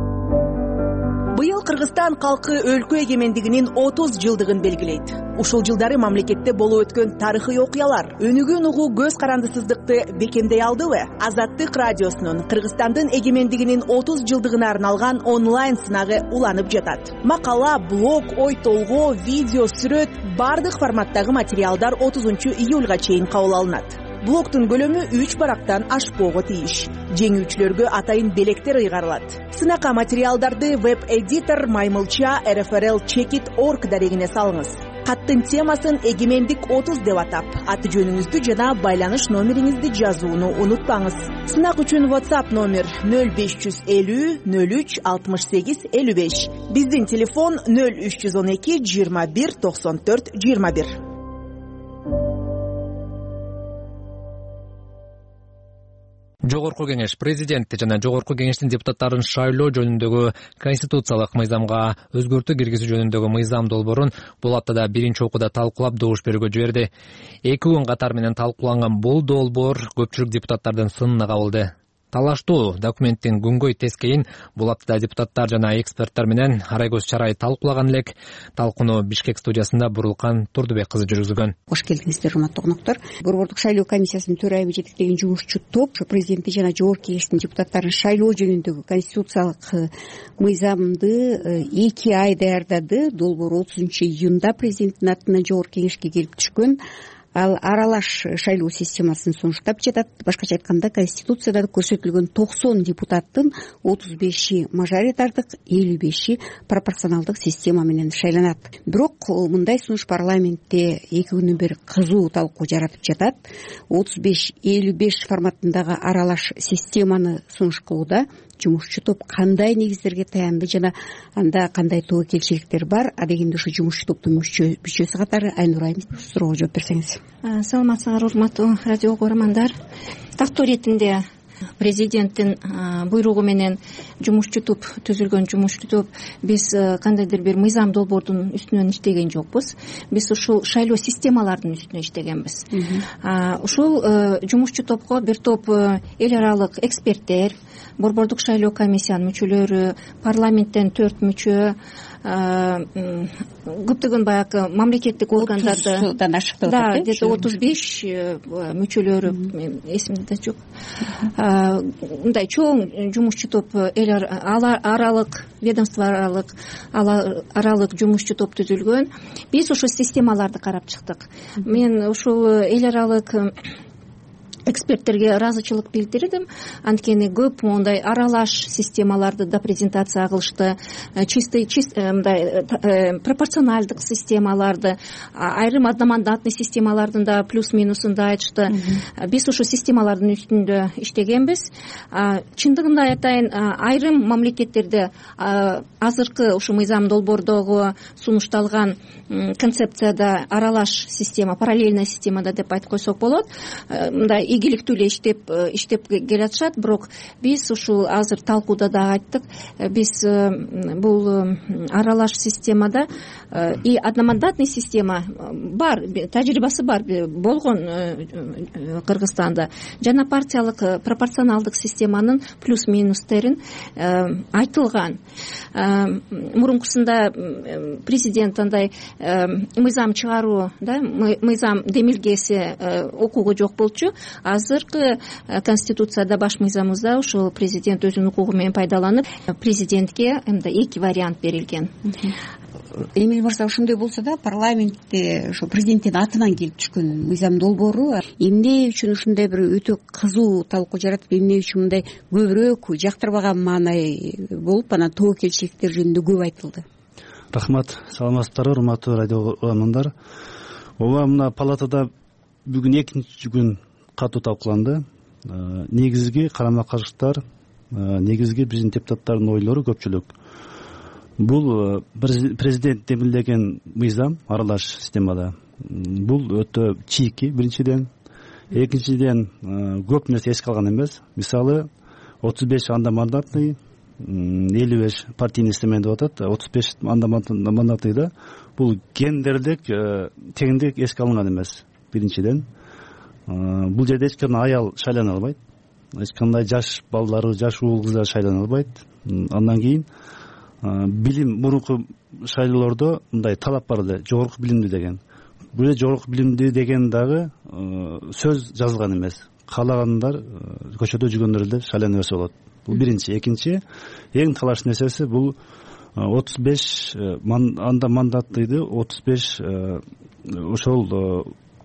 Быйыл Кыргызстан калкы өлкө эгемендигинин 30 жылдыгын белгилейт. Ушул жылдары мамлекетте болуп өткөн тарыхый окуялар өнүгүүнү угуу көз карандысыздыкты бекемдей алдыбы? Азаттык радиосунун Кыргызстандын эгемендигинин 30 жылдыгына арналган онлайн сынагы уланып жатат. Макала, блог, ой толгоо, видео, сүрөт бардык форматтагы материалдар 30-июлга чейин кабыл алынат. Блогтун көлөмү 3 барактан ашпоого тийиш. Жеңүүчүлөргө атайын белектер ыйгарылат. Сынакка материалдарды веб-эдитор Маймылча rfrl-checkit.org дарегине салыңыз. Каттын темасын эгемендик 30 деп атап, аты жөнүңүздү жана байланыш номериңизди жазууну унутпаңыз. Сынак үчүн WhatsApp номер 0550 03 68 55. Биздин телефон 0312 21 94 21. Жогорку кеңеш президент жана жогорку кеңештин депутаттарын шайлоо жөнүндөгү конституциялык мыйзамга өзгөртүү киргизүү жөнүндөгү мыйзам долбоорун бул аптада биринчи окууда талкуулап добуш берүүгө жиберди. 2 күн катары менен талкууланган бул долбоор көпчүлүк депутаттардын сынына кабылды. Талаштуу документтин күнгөй тескейин бул аптада депутаттар жана эксперттер менен арай көз чарай талкуулаган элек. Талкууну Бишкек студиясында Бурулкан Турдубек кызы жүргүзгөн. Кош келдиңиздер, урматтуу коноктор. Борбордук шайлоо комиссиясынын төрайымы жетектеген жумушчу топ президенти жана жогорку кеңештин депутаттарын шайлоо жөнүндөгү конституциялык мыйзамды 2 ай даярдады. Долбоор 30-июнда президенттин атынан жогорку кеңешке келип түшкөн. Ал аралаш шайлоо системасын сунуштап жатат. Башкача айтканда, Конституцияда көрсөтүлгөн 90 депутаттын 35-и мажоритардык, 55-и пропорционалдык система менен шайланат. Бирок мындай сунуш парламентте 2 күнүн бери кызуу талкуу жаратып жатат. 35-55 форматындагы аралаш системаны сунуш кылууда жумушчу топ кандай негиздерге таянды жана анда кандай тобокелчиликтер бар? А дегенде ушу жумушчу топтун мүчөсү катары Айнур айым суроого жооп берсеңиз. Саламатсыңар, урматтуу радио көрөрмандар. Тактоо иретинде президенттин буйругу менен жумушчу топ түзүлгөн жумушчу топ биз кандайдыр бир мыйзам долбоордун үстүнөн иштеген жокпуз. Биз ушул шайлоо системалардын үстүнөн иштегенбиз. Ушул жумушчу топко бир топ эл аралык эксперттер, борбордук шайлоо комиссиянын мүчөлөрү, парламенттен 4 мүчө, көптөгөн баягы мамлекеттик органдарды 30дан ашык деп атат. Да, где-то 35 мүчөлөрү эсимде жок. Мындай чоң жумушчу топ эл аралык, ведомство аралык жумушчу топ түзүлгөн. Биз ошол системаларды карап чыктык. Мен ушул эл аралык эксперттерге ыраазычылык билдирдим. Анткени көп мондай аралаш системаларды да презентация кылышты. Чисто мындай пропорционалдык системаларды, айрым одномандатный системалардын да плюс-минусун да айтышты. Биз ошо системалардын үстүндө иштегенбиз. Чындыгында айтайын, айрым мамлекеттерде азыркы ушу мыйзам долбоордогу сунушталган концепцияда аралаш система, параллельная системада деп айтып койсок болот. Мындай ийгиликтүү эле иштеп келатышат. Бирок биз ушул азыр талкууда да айттык, биз бул аралаш системада и одномандатный система бар, тажрыйбасы бар, болгон Кыргызстанда. Жана партиялык пропорционалдык системанын плюс-минустерин айтылган. Мурункусунда президент андай мыйзам чыгаруу, да, мыйзам демилгеси укугу жок болчу. Азыркы конституцияда, баш мыйзамыбызда ушул президент өзүнүн укугу менен пайдаланып, президентке мындай 2 вариант берилген. Эмил мырза, ошондой болсо да парламентте ошо президенттин атынан келип түшкөн мыйзам долбоору эмне үчүн ушундай бир өтө кызуу талкуу жаратып, эмне үчүн мындай көбүрөөк жактырбаган маанай болуп, анан тобокелчиликтер жөнүндө көп айтылды? Рахмат, саламатсыздарбы, урматтуу радио көрөрмандар. Ооба, мына палатада бүгүн 2-нчи күн катуу талкууланды. Негизги карама-каршылыктар, негизги биздин депутаттардын ойлору көпчүлүк. Бул президент демилдеген мыйзам аралаш системада. Бул өтө чийки, биринчиден. Экинчиден, көп нерсе эске алган эмес. Мисалы 35 андамандатный, 55 партийный система деп атат. 35 андамандатныйда бул гендерлик теңдик эске алынган эмес. Биринчиден, бул жерде эч кандай аял шайлана албайт, эч кандай жаш балдары, жаш уул кыздар шайлана албайт. Андан кийин билим, мурунку шайлоолордо мындай талап бар эле, жогорку билимдүү деген. Бул жерде жогорку билимдүү деген дагы сөз жазылган эмес. Каалагандар көчөдө жүргөндөр эле шайлана берсе болот. Бул биринчи. Экинчи, эң талаш нерсеси бул 35 мандаттыйды, 35 ошол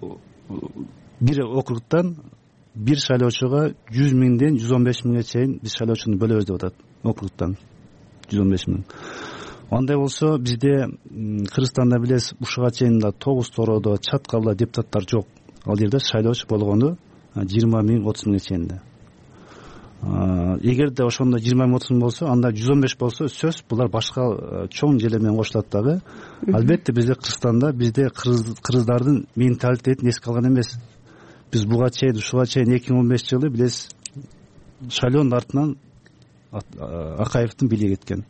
бир округтан бир шайлоочуга 100 миңден 115 миңге чейин биз шайлоочуну бөлөбүз деп атат. Округтан 115 миң. Андай болсо бизде Кыргызстанда билесиз, ушуга чейин да 9 тороодо чаткалда депутаттар жок. Ал жерде шайлоочу болгону 20 миң 30 миңге чейин да. Эгерде ошондо 20 миң 30 миң болсо, анда 115 болсо сөз булар башка чоң желе менен кошулат дагы. Албетте бизде Кыргызстанда бизде кыргыздардын менталитетин эске алган эмес. Биз буга чейин, ушуга чейин 2015 жылы билесиз, шайлоонун артынан Акаевдин бийлиги кеткен.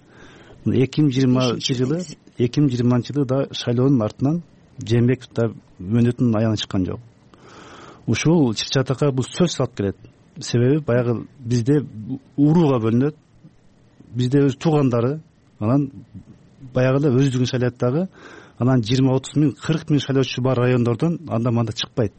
2020 да шайлоонун артынан Жээнбеков да мөөнөтүнүн аягына чыккан жок. Ушул чыр чатакка бул сөз алып келет. Себеби баягы бизде урууга бөлүнөт, бизде өз туугандары, анан баягы эле өздүгүн шайлайт дагы, анан 20-30 миң 40 миң шайлоочу бар райондордон анда мында чыкпайт.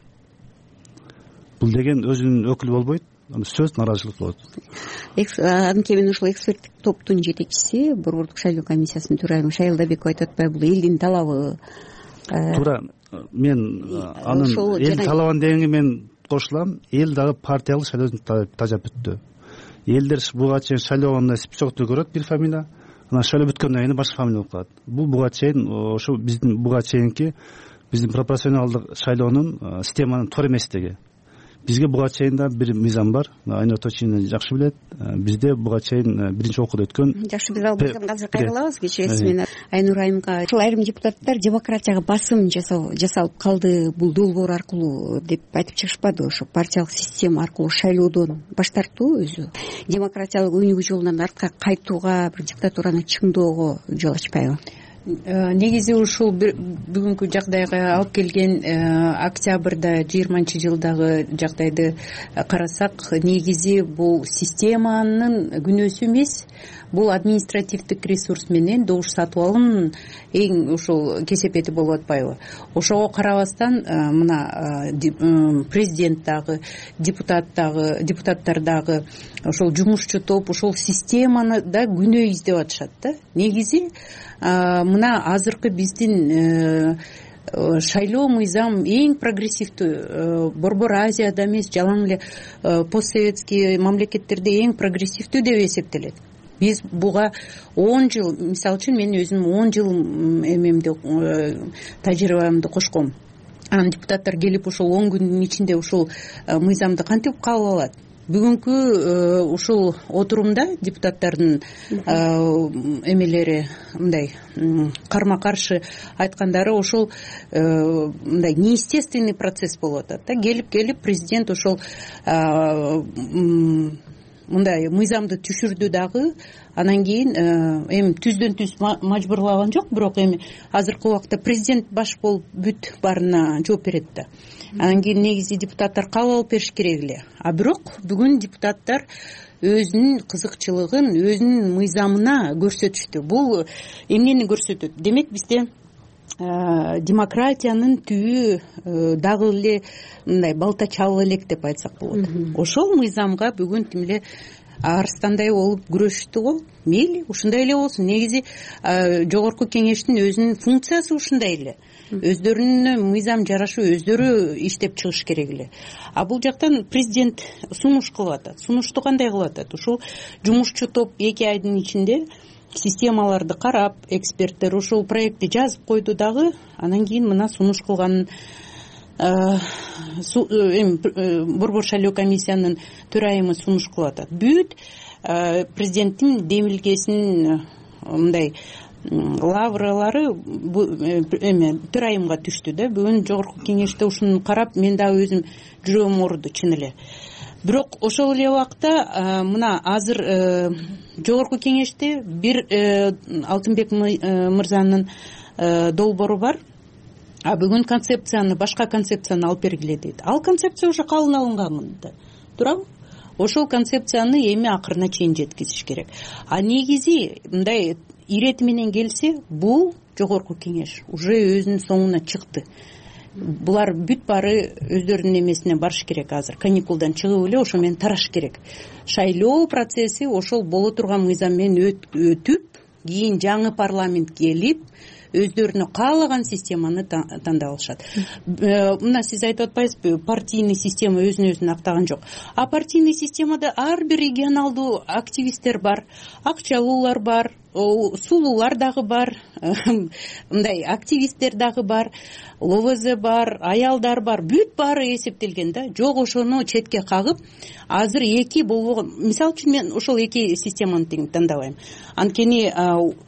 Бул деген өзүнүн өкүлү болбойт, сөз нааразычылык болот. Анткени мен ушул эксперттик топтун жетекчиси, Борбордук шайлоо комиссиясынын төрайымы Шайылдабеков айтып атпайбы, бул элдин талабы. Туура, мен анын эл талабын дегенге мен кошулам. Эл дагы партиялык шайлоодон тажап бүттү. Элдер буга чейин шайлоогондо списокто көрөт бир фамилия, анан шайлоо бүткөндөн кийин башка фамилия болуп калат. Бул буга чейин ошо биздин буга чейинки биздин пропорционалдык шайлоонун системанын туура эместиги. Бизге буга чейин да бир мыйзам бар. Айнур Точинин жакшы билет. Бизде буга чейин биринчи окууда өткөн. Жакшы, биз ал мыйзамга азыр кайрылабыз. Кечиресиз мени. Айнур айымга ушул айрым депутаттар демократияга басым жасалып калды, бул долбоор аркылуу деп айтып чыгышпады. Ошо партиялык система аркылуу шайлоодон баш тартуу өзү демократиялык өнүгүү жолунан артка кайтууга, бир диктатураны чыңдоого жол ачпайбы? Негизи ушул бүгүнкү жагдайга алып келген октябрда 20-жылдагы жагдайды карасак, негизи бул системанын күнөөсү эмес, бул административдик ресурс менен добуш сатып алуунун эң ушул кесепети болуп атпайбы? Ошого карабастан мына президент дагы, депутаттар дагы, ошол жумушчу топ ушул системаны да күнөө издеп атышат да. Негизи мына азыркы биздин шайлоо мыйзам эң прогрессивдүү, Борбор Азияда эмес, жалаң эле постсоветский мамлекеттерде эң прогрессивдүү деп эсептелет. Биз буга 10 жыл, мисалы үчүн мен өзүм 10 жыл эмемди тажрыйбамды кошком. Анан депутаттар келип ушул 10 күндүн ичинде ушул мыйзамды кантип кабыл алат? Бүгүнкү ушул отурумда депутаттардын эмелери мындай карма каршы айткандары ошол мындай неестественный процесс болуп атат да. Келип президент ошол мындай мыйзамды түшүрдү дагы, анан кийин эми түздөн түз мажбурлаган жок, бирок эми азыркы убакта президент баш болуп бүт баарына жооп берет да. Анан кийин негизи депутаттар кабыл алып бериш керек эле. А бирок бүгүн депутаттар өзүнүн кызыкчылыгын өзүнүн мыйзамына көрсөтүштү. Бул эмнени көрсөтөт? Демек бизде демократиянын түбү дагы эле мындай балта чалып элек деп айтсак болот. Ошол мыйзамга бүгүн тим эле арстандай болуп күрөшүштү го. Мейли, ушундай эле болсун. Негизи жогорку кеңештин өзүнүн функциясы ушундай эле. Өздөрүнүн мыйзам жарашы өздөрү иштеп чыгыш керек эле. А бул жактан президент сунуш кылып атат. Сунушту кандай кылып атат? Ушул жумушчу топ 2 айдын ичинде системаларды карап, эксперттер ушул проектти жазып койду дагы, анан кийин мына сунуш кылган Борбор шайлоо комиссиянын төрайымы сунуш кылып атат. Бүт президенттин демилгесинин мындай лавралары төрайымга түштү да. Бүгүн жогорку кеңеште ушуну карап, мен дагы өзүм жүрөгүм ооруду чын эле. Бирок ошол эле убакта мына азыр жогорку кеңеште бир Алтынбек мырзанын долбоору бар. А бүгүн концепцияны, башка концепцияны алып бергиле дейт. Ал концепция уже кабыл алынган да. Туурабы? Ошол концепцияны эми акырына чейин жеткизиш керек. А негизи мындай ирети менен келсе, бул жогорку кеңеш уже өзүнүн соңуна чыкты. Булар бүт баары өздөрүнүн эмесине барыш керек азыр. Каникулдан чыгып эле ошо менен тараш керек. Шайлоо процесси ошол боло турган мыйзам менен өтүп, кийин жаңы парламент келип, өздөрүнө каалаган системаны тандап алышат. Мына сиз айтып атпайсызбы, партийный система өзүн актаган жок. А партийный системада ар бир регионалдуу активисттер бар, акчалуулар бар, сулуулар дагы бар, мындай активисттер дагы бар, ЛОВЗ бар, аялдар бар, бүт баары эсептелген да. Жок, ошону четке кагып, азыр эки болбогон. Мисалы үчүн мен ошол эки системаны тандабайм. Анткени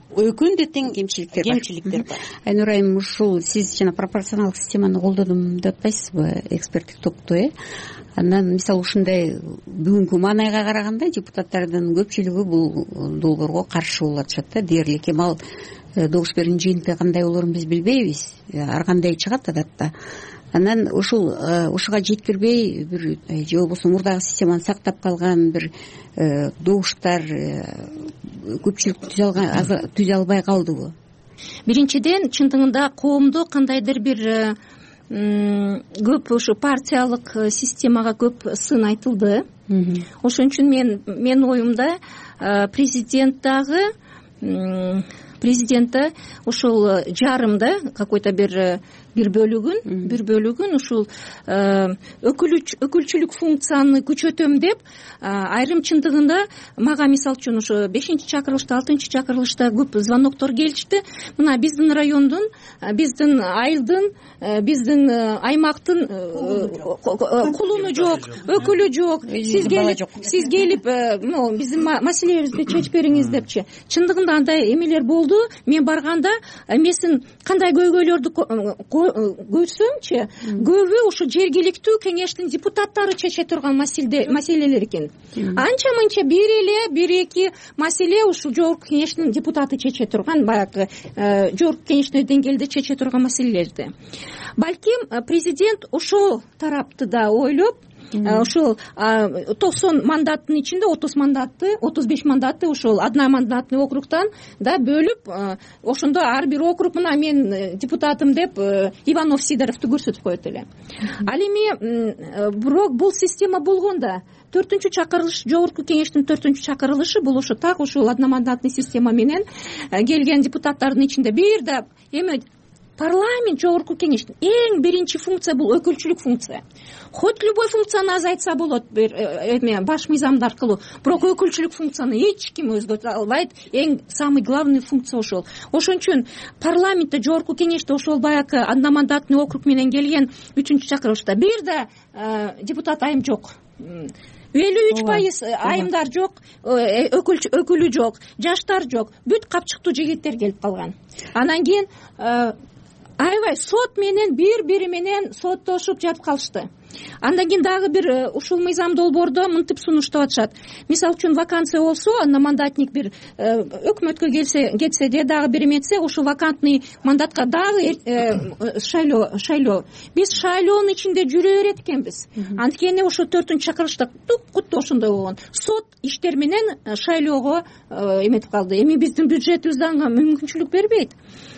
экөөндө тең кемчиликтер бар. Айнур айым, ушул сиз жана пропорционалдык системаны колдодум деп атпайсызбы, эксперттик топту, Андан мисалы ушундай бүгүнкү маанайга караганда депутаттардын көпчүлүгү бул долбоорго каршы болуп атышат да. Дээрлик эми ал добуш берүүнүн жыйынтыгы кандай болоорун биз билбейбиз. Ар кандай чыгат адатта. Анан ушуга жеткирбей бир же болбосо мурдагы системаны сактап калган бир добуштар көпчүлүк түзө албай калдыбы? Биринчиден, чындыгында коомдо кандайдыр бир көп ушу партиялык системага көп сын айтылды. Ошон үчүн менин оюмда президент да ушул жарымда какой-то бир бөлүгүн ушул өкүлчүлүк функцияны күчөтөм деп айрым чындыгында мага мисалы үчүн ушу 5-чакырылышта 6-чакырылышта көп звоноктор келишти. Мына биздин райондун, биздин айылдын, биздин аймактын кулуну жок, өкүлү жок, сиз келип биздин маселебизди чечип бериңиз депчи. Чындыгында андай эмелер болду. Мен барганда эмесин кандай көйгөйлөрдү көрсөмчү, көбү ушу жергиликтүү кеңештин депутаттары чече турган маселелер экен. Анча мынча бир эки маселе ушул жогорку кеңештин депутаты чече турган, баягы жогорку кеңештин деңгээлде чече турган маселелерди. Балким президент ошол тарапты да ойлоп, ушул 90 мандаттын ичинде 35 мандатты ушул одномандатный округтан да бөлүп, ошондо ар бир округ мына мен депутатым деп Иванов Сидоровду көрсөтүп коет эле. Ал эми бирок бул система болгондо 4-чакырылыш, жогорку кеңештин 4-чакырылышы бул ошо так ушул одномандатный система менен келген депутаттардын ичинде бир да эми парламент жогорку кеңештин эң биринчи функция бул өкүлчүлүк функция. Хоть любой функцияны азайтса болот баш мыйзамды аркылуу, бирок өкүлчүлүк функцияны эч ким өзгөртө албайт. Эң самый главный функция ошол. Ошон үчүн парламентте жогорку кеңеште ошол баягы одномандатный округ менен келген 3-чакырылышта бир да депутат айым жок. 53% айымдар жок, өкүлү жок, жаштар жок, бүт капчыктуу жигиттер келип калган. Анан кийин аябай сот менен бири менен соттошуп жатып калышты. Андан кийин дагы бир ушул мыйзам долбоордо мынтип сунуштап атышат. Мисалы үчүн вакансия болсо, одномандатник бир өкмөткө кетсе де дагы бир эметсе, ушул вакантный мандатка дагы шайлоо. Биз шайлоонун ичинде жүрө берет экенбиз. Анткени ошо 4-чакырылышта куту ошондой болгон. Сот иштер менен шайлоого эметип калды. Эми биздин бюджетибиз ага мүмкүнчүлүк бербейт.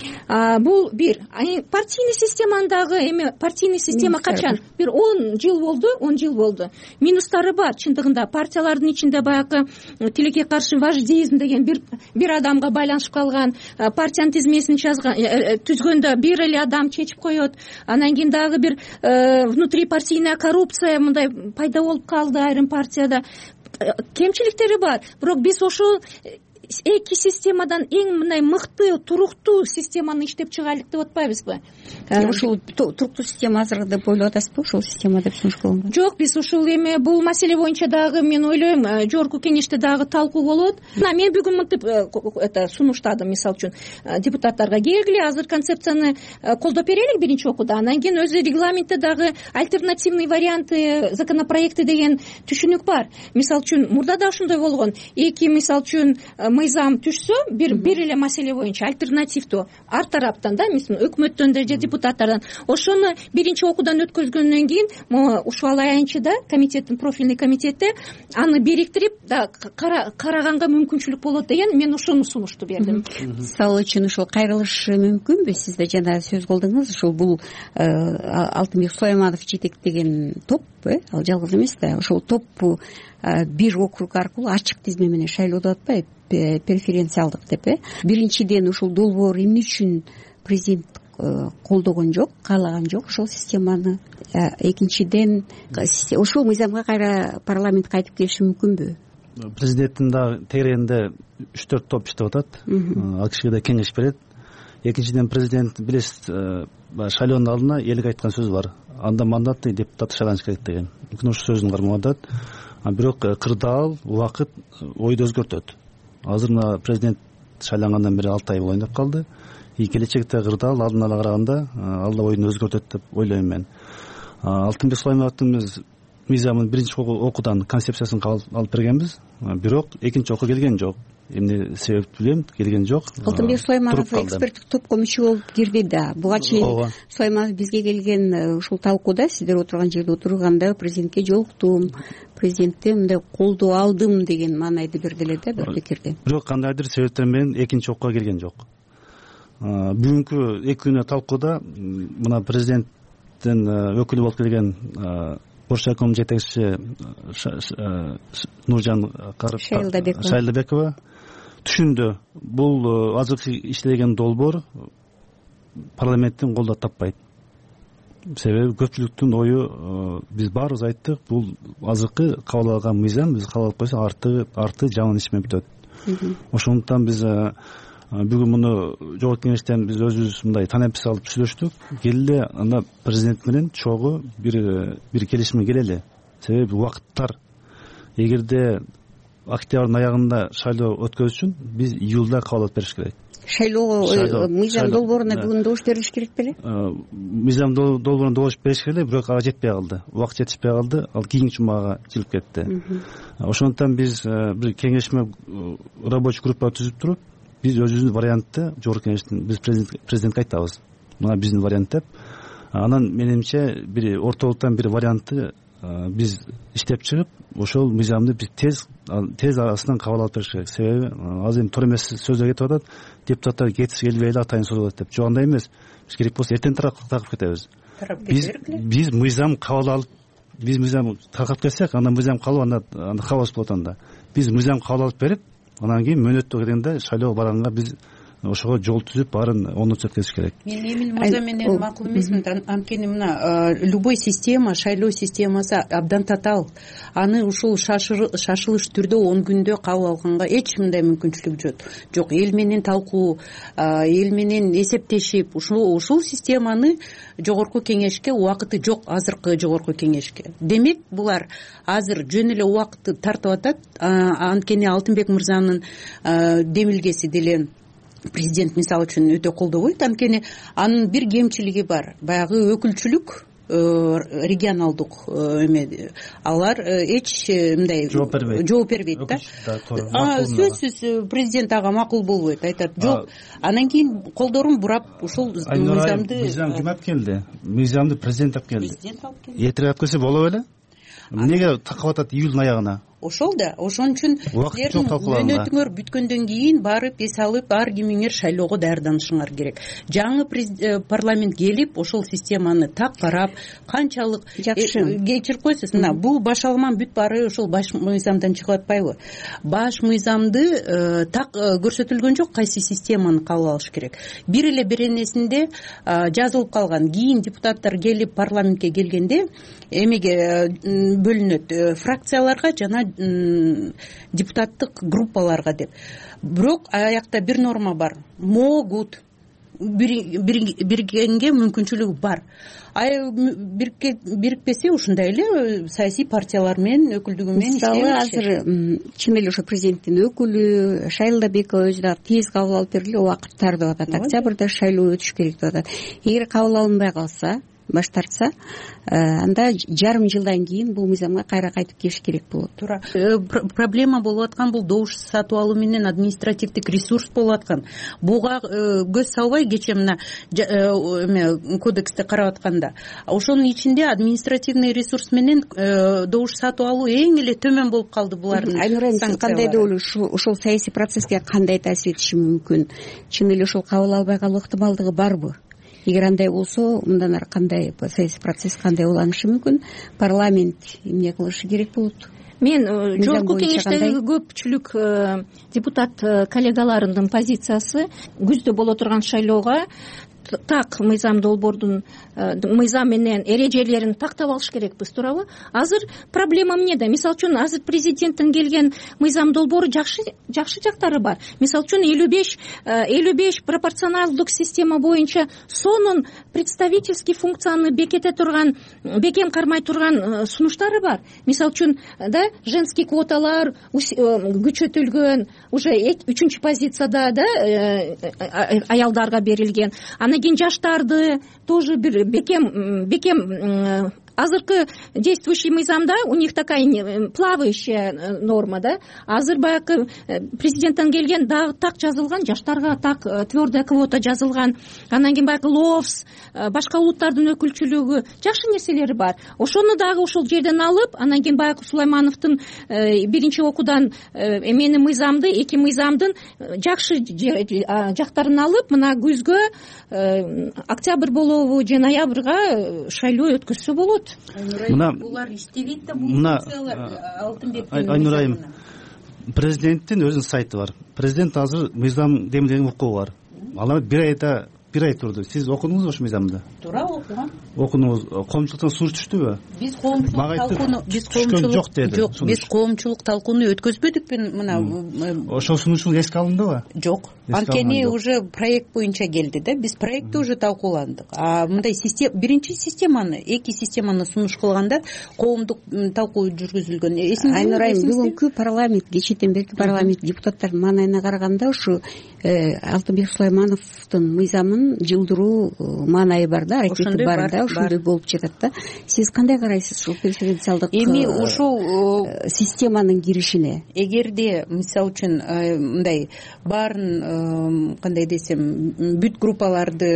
Бул бир. Партийный системандагы эми партийный система качан? Бир 10 жыл болду. Минустары бар. Чындыгында партиялардын ичинде баягы тилекке каршы вождизм деген бир адамга байланышып калган, партиянын тизмесин түзгөндө бир эле адам чечип коет. Анан кийин дагы бир внутрипартийная коррупция мындай пайда болуп калды айрым партияда. Кемчиликтери бар. Бирок биз ошол эки системадан эң мындай мыкты, туруктуу системаны иштеп чыгайлык деп атпайбызбы? Ушул туруктуу система азыр деп ойлоп атасызбы? Ушул система деп сунушталган. Жок, биз ушул эми бул маселе боюнча дагы мен ойлойм, жогорку кеңеште дагы талкуу болот. Мен бүгүн мынтип сунуштадым, мисалы үчүн депутаттарга келгиле, азыр концепцияны колдоп берели биринчи окууда. Анан кийин өзү регламентте дагы альтернативный варианты, законопроекты деген түшүнүк бар. Мисалы үчүн мурда да ошондой болгон. Мисалы үчүн мыйзам түшсө, бир эле маселе боюнча альтернативдүү ар тараптан да, мисалы өкмөттөн да же депутаттардан, ошону биринчи окуудан өткөзгөндөн кийин ушул аянчыда комитеттин профильный комитетте аны бириктирип да караганга мүмкүнчүлүк болот деген мен ошону сунушту бердим. Мисалы үчүн ушул кайрылышы мүмкүнбү? Сиз да жана сөз кылдыңыз, ушул бул Алтынбек Сулайманов жетектеген топ, ал жалгыз эмес да, ошол топ бир округ аркылуу ачык тизме менен шайлоодо атпайбы, преференциалдык деп. Биринчиден ушул долбоор эмне үчүн президент колдогон жок, каалаган жок ошол системаны. Экинчиден ошол мыйзамга кайра парламент кайтып келиши мүмкүнбү? Президенттин да тегерегинде 3-4 топ иштеп атат. Ал кишиге да кеңеш берет. Экинчиден президент билесиз, шайлоонун алдына элге айткан сөзү бар. Анда мандатный депутат шайланыш керек деген. Мүмкүн ошол сөзүн кармап атат. Бирок кырдаал, убакыт ойду өзгөртөт. Азыр президент шайлангандан бери 6 ай болоюн деп калды. Келечекте кырдаал алдын ала караганда алда оюн өзгөртөт деп ойлойм мен. Алтынбек Сулаймановдун мыйзамын биринчи окуудан концепциясын алып бергенбиз, бирок экинчи окуу келген жок. Эмне себеп билем, келген жок. Алтынбек Сулайманов эксперттик топко мүчө болуп кирди да. Буга чейин Сулайманов бизге келген ушул талкууда сиздер отурган жерде отурганда президентке жолуктум, президенттен мындай колдоо алдым деген маанайды берди эле да бир пикирди. Бирок кандайдыр себептер менен экинчи окууга келген жок. Бүгүнкү 2 күнү талкууда мына президенттин өкүлү болуп келген Боршаком жетекчиси Нуржан Шайлдабекова түшүндү. Бул азыркы иштеген долбоор парламенттин колдоо таппайт. Себеби көпчүлүктүн ою биз баарыбыз айттык, бул азыркы кабыл алган мыйзам биз кабыл алып койсок арты жаман иш менен бүтөт. Ошондуктан биз бүгүн муну жогорку кеңештен биз өзүбүз мындай танапис алып сүйлөштүк. Келели анда президент менен чогуу бир келишимге келели. Себеби убакыттар эгерде октябрдын аягында шайлоо өткөзүш үчүн биз июлда кабыл алып бериш керек. Шайлоо мыйзам долбооруна бүгүн добуш бериш керек беле? Мыйзам долбооруна добуш бериш керек, бирок ага жетпей калды. Убакыт жетишпей калды. Ал кийинки жумага жылып кетти. Ошондуктан биз бир кеңешме рабочий группа түзүп туруп, биз өзүбүздүн вариантты жогорку кеңештин биз президентке айтабыз. Мына биздин вариант деп. Анан менимче бир ортолуктан бир вариантты биз иштеп чыгып, ошол мыйзамды биз тез арасынан кабыл алып бериш керек. Себеби азыр эми туура эмес сөздөр кетип атат. Депутаттар кетиş келбей эле атайын созулат деп. Жок, андай эмес. Биз керек болсо эртең таркап кетебиз. Биз мыйзам кабыл алып, биз мыйзам таркап кетсек, андан мыйзам калып, анда хаос болот анда. Биз мыйзам кабыл алып берип, анан кийин мөөнөттө келгенде шайлоо барганга биз ошого жол түзүп баарын оңдоп өткөзүш керек. Мен Эмил мырза менен макул эмесмин. Анткени мына любой система, шайлоо системасы абдан татаал. Аны ушул шашылыш түрдө 10 күндө кабыл алганга эч мындай мүмкүнчүлүк жок. Эл менен талкуу, эл менен эсептешип, ушул системаны жогорку кеңешке убакыты жок, азыркы жогорку кеңешке. Демек, булар азыр жөн эле убакытты тартып атат. Анткени Алтынбек мырзанын демилгеси деле президент мисалы үчүн өтө колдобойт. Анткени анын бир кемчилиги бар. Баягы өкүлчүлүк, регионалдык алар эч мындай жооп бербейт да. Сөзсүз президент ага макул болбойт, айтат жок. Анан кийин колдорун бурап ушул мыйзамды ким алып келди? Мыйзамды президент алып келди. Эртең алып келсе боло беле? Эмнеге такап атат июлдун аягына? Ошол да, ошон үчүн силердин мөөнөтүңөр бүткөндөн кийин барып эс алып, ар кимиңер шайлоого даярданышыңар керек. Жаңы парламент келип, ошол системаны так карап, канчалык кечирип койсуз, мына бул баш алман бүт баары ошол баш мыйзамдан чыгып атпайбы? Баш мыйзамды так көрсөтүлгөн жок, кайсы системаны кабыл алыш керек. Бир эле беренесинде жазылып калган. Кийин депутаттар келип парламентке келгенде эмеге бөлүнөт, фракцияларга жана депутаттык группаларга деп. Бирок аякта бир норма бар. Могут биргенге мүмкүнчүлүгү бар. Бирикпесе ушундай эле саясий партиялар менен өкүлдүгү менен мисалы азыр чын эле ошо президенттин өкүлү Шайлдабекова өзү дагы тез кабыл алып бергиле, убакыттар деп атат. Октябрда шайлоо өтүш керек деп атат. Эгер кабыл алынбай калса, баш тартса, анда жарым жылдан кийин бул мыйзамга кайра кайтып келиш керек болот. Туура. Проблема болуп аткан бул добуш сатып алуу менен административдик ресурс болуп аткан. Буга көз салбай кече мына кодексте карап атканда, ошонун ичинде административный ресурс менен добуш сатып алуу эң эле төмөн болуп калды булардын. Айнура, сиз кандай деп ойлойсуз? Ошол саясий процесске кандай таасир этиши мүмкүн? Чын эле ошол кабыл албай калуу ыктымалдыгы барбы? Эгер андай болсо, мындан ары кандай саясий процесс кандай уланышы мүмкүн? Парламент эмне кылышы керек болот? Мен жогорку кеңештеги көпчүлүк депутат коллегаларымдын позициясы күздө боло турган шайлоого так мыйзам долбоордун мыйзам менен эрежелерин тактап алыш керекпиз, туурабы? Азыр проблема эмнеде? Мисалы үчүн азыр президенттин келген мыйзам долбоору жакшы жактары бар. Мисалы үчүн 55 пропорционалдык система боюнча сонун представительский функцияны бекем кармай турган сунуштары бар. Мисалы үчүн женский квоталар күчөтүлгөн, уже 3-чү позицияда аялдарга берилген. Анан кийин жаштарды тоже бир бекем азыркы действующий мыйзамда у них такая плавающая норма, азыр баягы президенттен келген дагы так жазылган, жаштарга так твердая квота жазылган. Анан кийин баягы ловс, башка улуттардын өкүлчүлүгү, жакшы нерселери бар. Ошону дагы ушул жерден алып, анан кийин баягы Сулаймановдун биринчи окуудан менин мыйзамды, эки мыйзамдын жакшы жактарын алып, мына күзгө октябрь болобу же ноябрга шайлоо өткөзсө болот. Булар иштебейт да, бул Алтынбектин Айнур айым, президенттин өзүнүн сайты бар. Президент азыр мыйзам демилген укугу бар. Ал бир ай турду. Сиз окудуңузбу ошол мыйзамды? Туура окугам. Окудуңуз. Коомчулуктан сунуш түштүбү? Биз коомчулук талкууну өткөзбөдүкпү мына. Ошол сунушуңуз эске алындыбы? Жок. Анткени уже проект боюнча келди да. Биз проектти уже талкууландык. А мындай биринчи системаны, эки системаны сунуш кылганда коомдук талкуу жүргүзүлгөн. Айнур айым, бүгүнкү парламент, кечээден берки парламент депутаттардын маанайына караганда ушу Алтынбек Сулаймановдун мыйзамын жылдыруу маанайы бар да, аракети бар да, ошондой болуп жатат да. Сиз кандай карайсыз ушул преференциалдык эми ушул системанын киришине? Эгерде мисалы үчүн мындай баарын кандай десем, бүт группаларды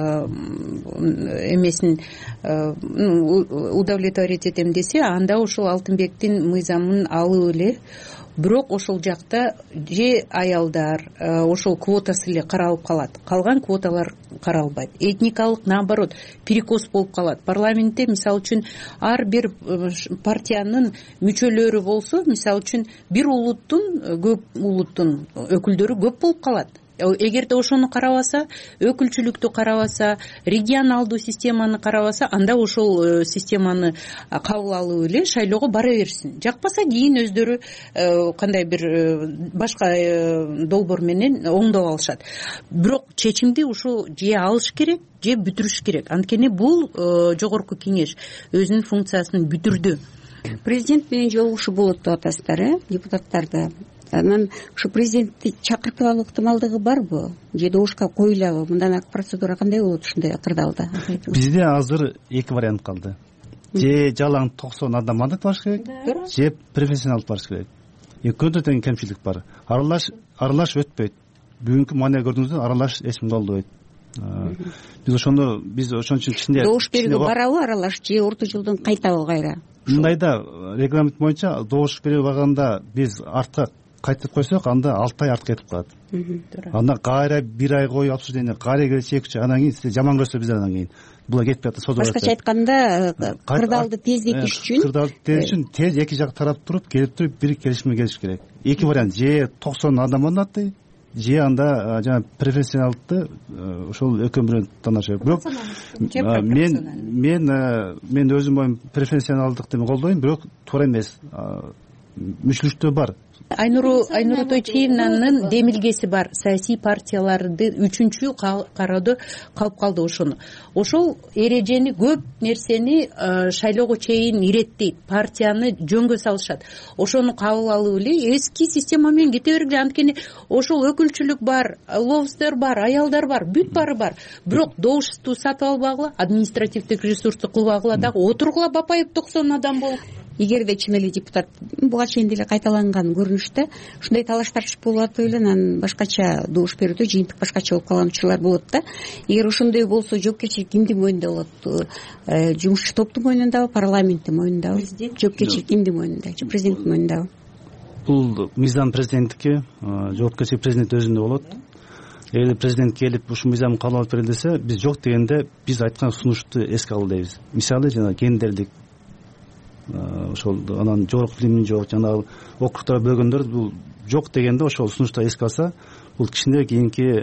эмесин удовлетворить этем десе, анда ушул Алтынбектин мыйзамын алып эле, бирок ошол жакта же аялдар ошол квотасы эле каралып калат, калган квоталар каралбайт. Этникалык наоборот перекос болуп калат. Парламентте мисалы үчүн ар бир партиянын мүчөлөрү болсо, мисалы үчүн бир көп улуттун өкүлдөрү көп болуп калат. Эгерде ошону карабаса, өкүлчүлүктү карабаса, регионалдуу системаны карабаса, анда ошол системаны кабыл алып эле шайлоого бара берсин. Жакпаса кийин өздөрү кандай бир башка долбоор менен оңдоп алышат. Бирок чечимди ушул же алыш керек, же бүтүрүш керек. Анткени бул жогорку кеңеш өзүнүн функциясын бүтүрдү. Президент менен жолугушуу болот деп атасыздар, депутаттарды. Анан ушу президентти чакыртып алуу ыктымалдыгы барбы? Же добушка коюлабы? Мындан процедура кандай болот ушундай кырдаалда? Бизде азыр эки вариант калды. Же жалаң 90 адам мандат барыш керек, же профессионал барыш керек. Экөөндө тең кемчилик бар. Аралаш өтпөйт. Бүгүнкү маанай көрдүңүздөр, аралаш эч кимде болбойт. Биз ошондо үчүн кичине добуш берүүгө барабы аралаш, же орто жолдон кайтабы кайра? Мындайда регламент боюнча добуш берүүгө барганда биз артка кайтып койсок, анда 6 ай артка кетип калат. Анда кайра 1 ай коюп обсуждение, кайра келсе 2 ай, анан кийин жаман көрсө биз анан кийин була кетип жатат, созулуп жатат. Башкача айтканда, кырдаалды тездетиш үчүн тез эки жак тарап туруп, келип туруп бир келишимге келиш керек. Эки вариант: же 90 адам андатты, же анда жана профессионалды ошол экөө менен таанышып. Бирок мен өзүм оюм профессионалдыкты колдойм, бирок туура эмес. Мүчүлүктөр бар. Айнур Тойчиевнанын демилгеси бар. Саясий партияларды 3-чү кароодо калып калды ошону. Ошол эрежени, көп нерсени шайлоого чейин иреттейт, партияны жөнгө салышат. Ошону кабыл алып эле эски система менен кете бергиле. Анткени ошол өкүлчүлүк бар, ловстер бар, аялдар бар, бүт баары бар. Бирок добушту сатып албагыла, административдик ресурсту кылбагыла, дагы отургула бапайып 90 адам болуп. Эгерде чын эле депутат буга чейин деле кайталанган көрүнүштө ушундай талаш тартыш болуп атып эле, анан башкача добуш берүүдө жыйынтык башкача болуп калган учурлар болот да. Эгер ошондой болсо жоопкерчилик кимдин мойнунда болот? Жумушчу топтун мойнундабы, парламенттин мойнундабы? Жоопкерчилик кимдин мойнунда? Президенттин мойнундабы? Бул мыйзам президенттики, жоопкерчилик президент өзүндө болот. Эгер президент келип ушул мыйзамды кабыл алып берели десе, биз жок дегенде биз айткан сунушту эске алалы дейбиз. Мисалы, жана гендердик ошол анан жогорку билими жок, жана округтарга бөлгөндөр бул жок дегенде ошол сунушту эске алса, бул кичине кийинки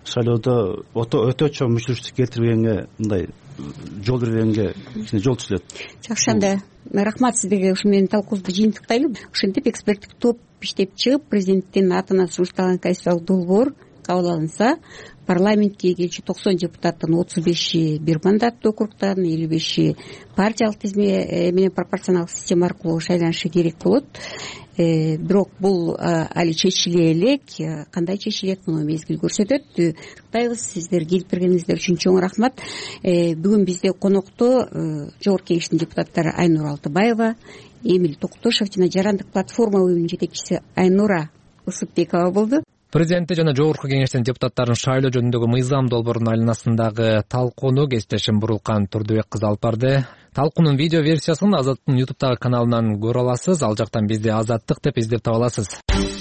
шайлоодо өтө чоң мүчүлүштүк келтирбегенге мындай жол бербегенге кичине жол түзүлөт. жакшы, анда рахмат сиздерге. Ушу менен талкуубузду жыйынтыктайлы. Ошентип эксперттик топ иштеп чыгып, президенттин атынан сунушталган конституциялык долбоор кабыл алынса, парламентке келчү 90 депутаттын 35 бир мандаттуу округтан, 55 партиялык тизме менен пропорционалдык система аркылуу шайланышы керек болот. Бирок бул али чечиле элек. Кандай чечилет, муну мезгил көрсөтөт. Куттайбыз, сиздер келип бергениңиздер үчүн чоң рахмат. Бүгүн бизде конокто Жогорку Кеңештин депутаттары Айнура Алтыбаева, Эмиль Токтошев жана Жарандык платформа уюмунун жетекчиси Айнура Ысыкбекова болду. Президенти жана Жогорку Кеңештин депутаттарын шайлоо жөнүндөгү мыйзам долбоорунун айланасындагы талкууну кесиптешим Бурулкан Турдубек кызы алып барды. Талкуунун видео версиясын Азаттыктын YouTube'дагы каналынан көрө аласыз. Ал жактан бизди Азаттык деп издеп таба аласыз.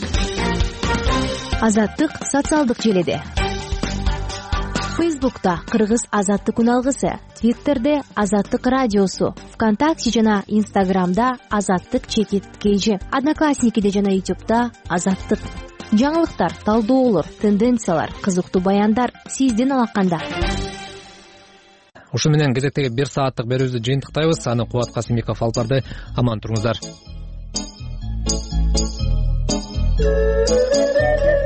Азаттык социалдык желеде. Facebook'ta Кыргыз Азаттык үналгысы, Twitter'де Азаттык радиосу, ВКонтакте жана Instagram'да Азаттык _KG, Одноклассникиде жана YouTube'да Азаттык. Жаңылыктар, талдоолор, тенденциялар, кызыктуу баяндар сиздин алаканда. Ушу менен кезектеги 1 сааттык берүүбүздү жыйынтыктайбыз. Аны Кубат Касымбеков алып барды. Аман туруңуздар.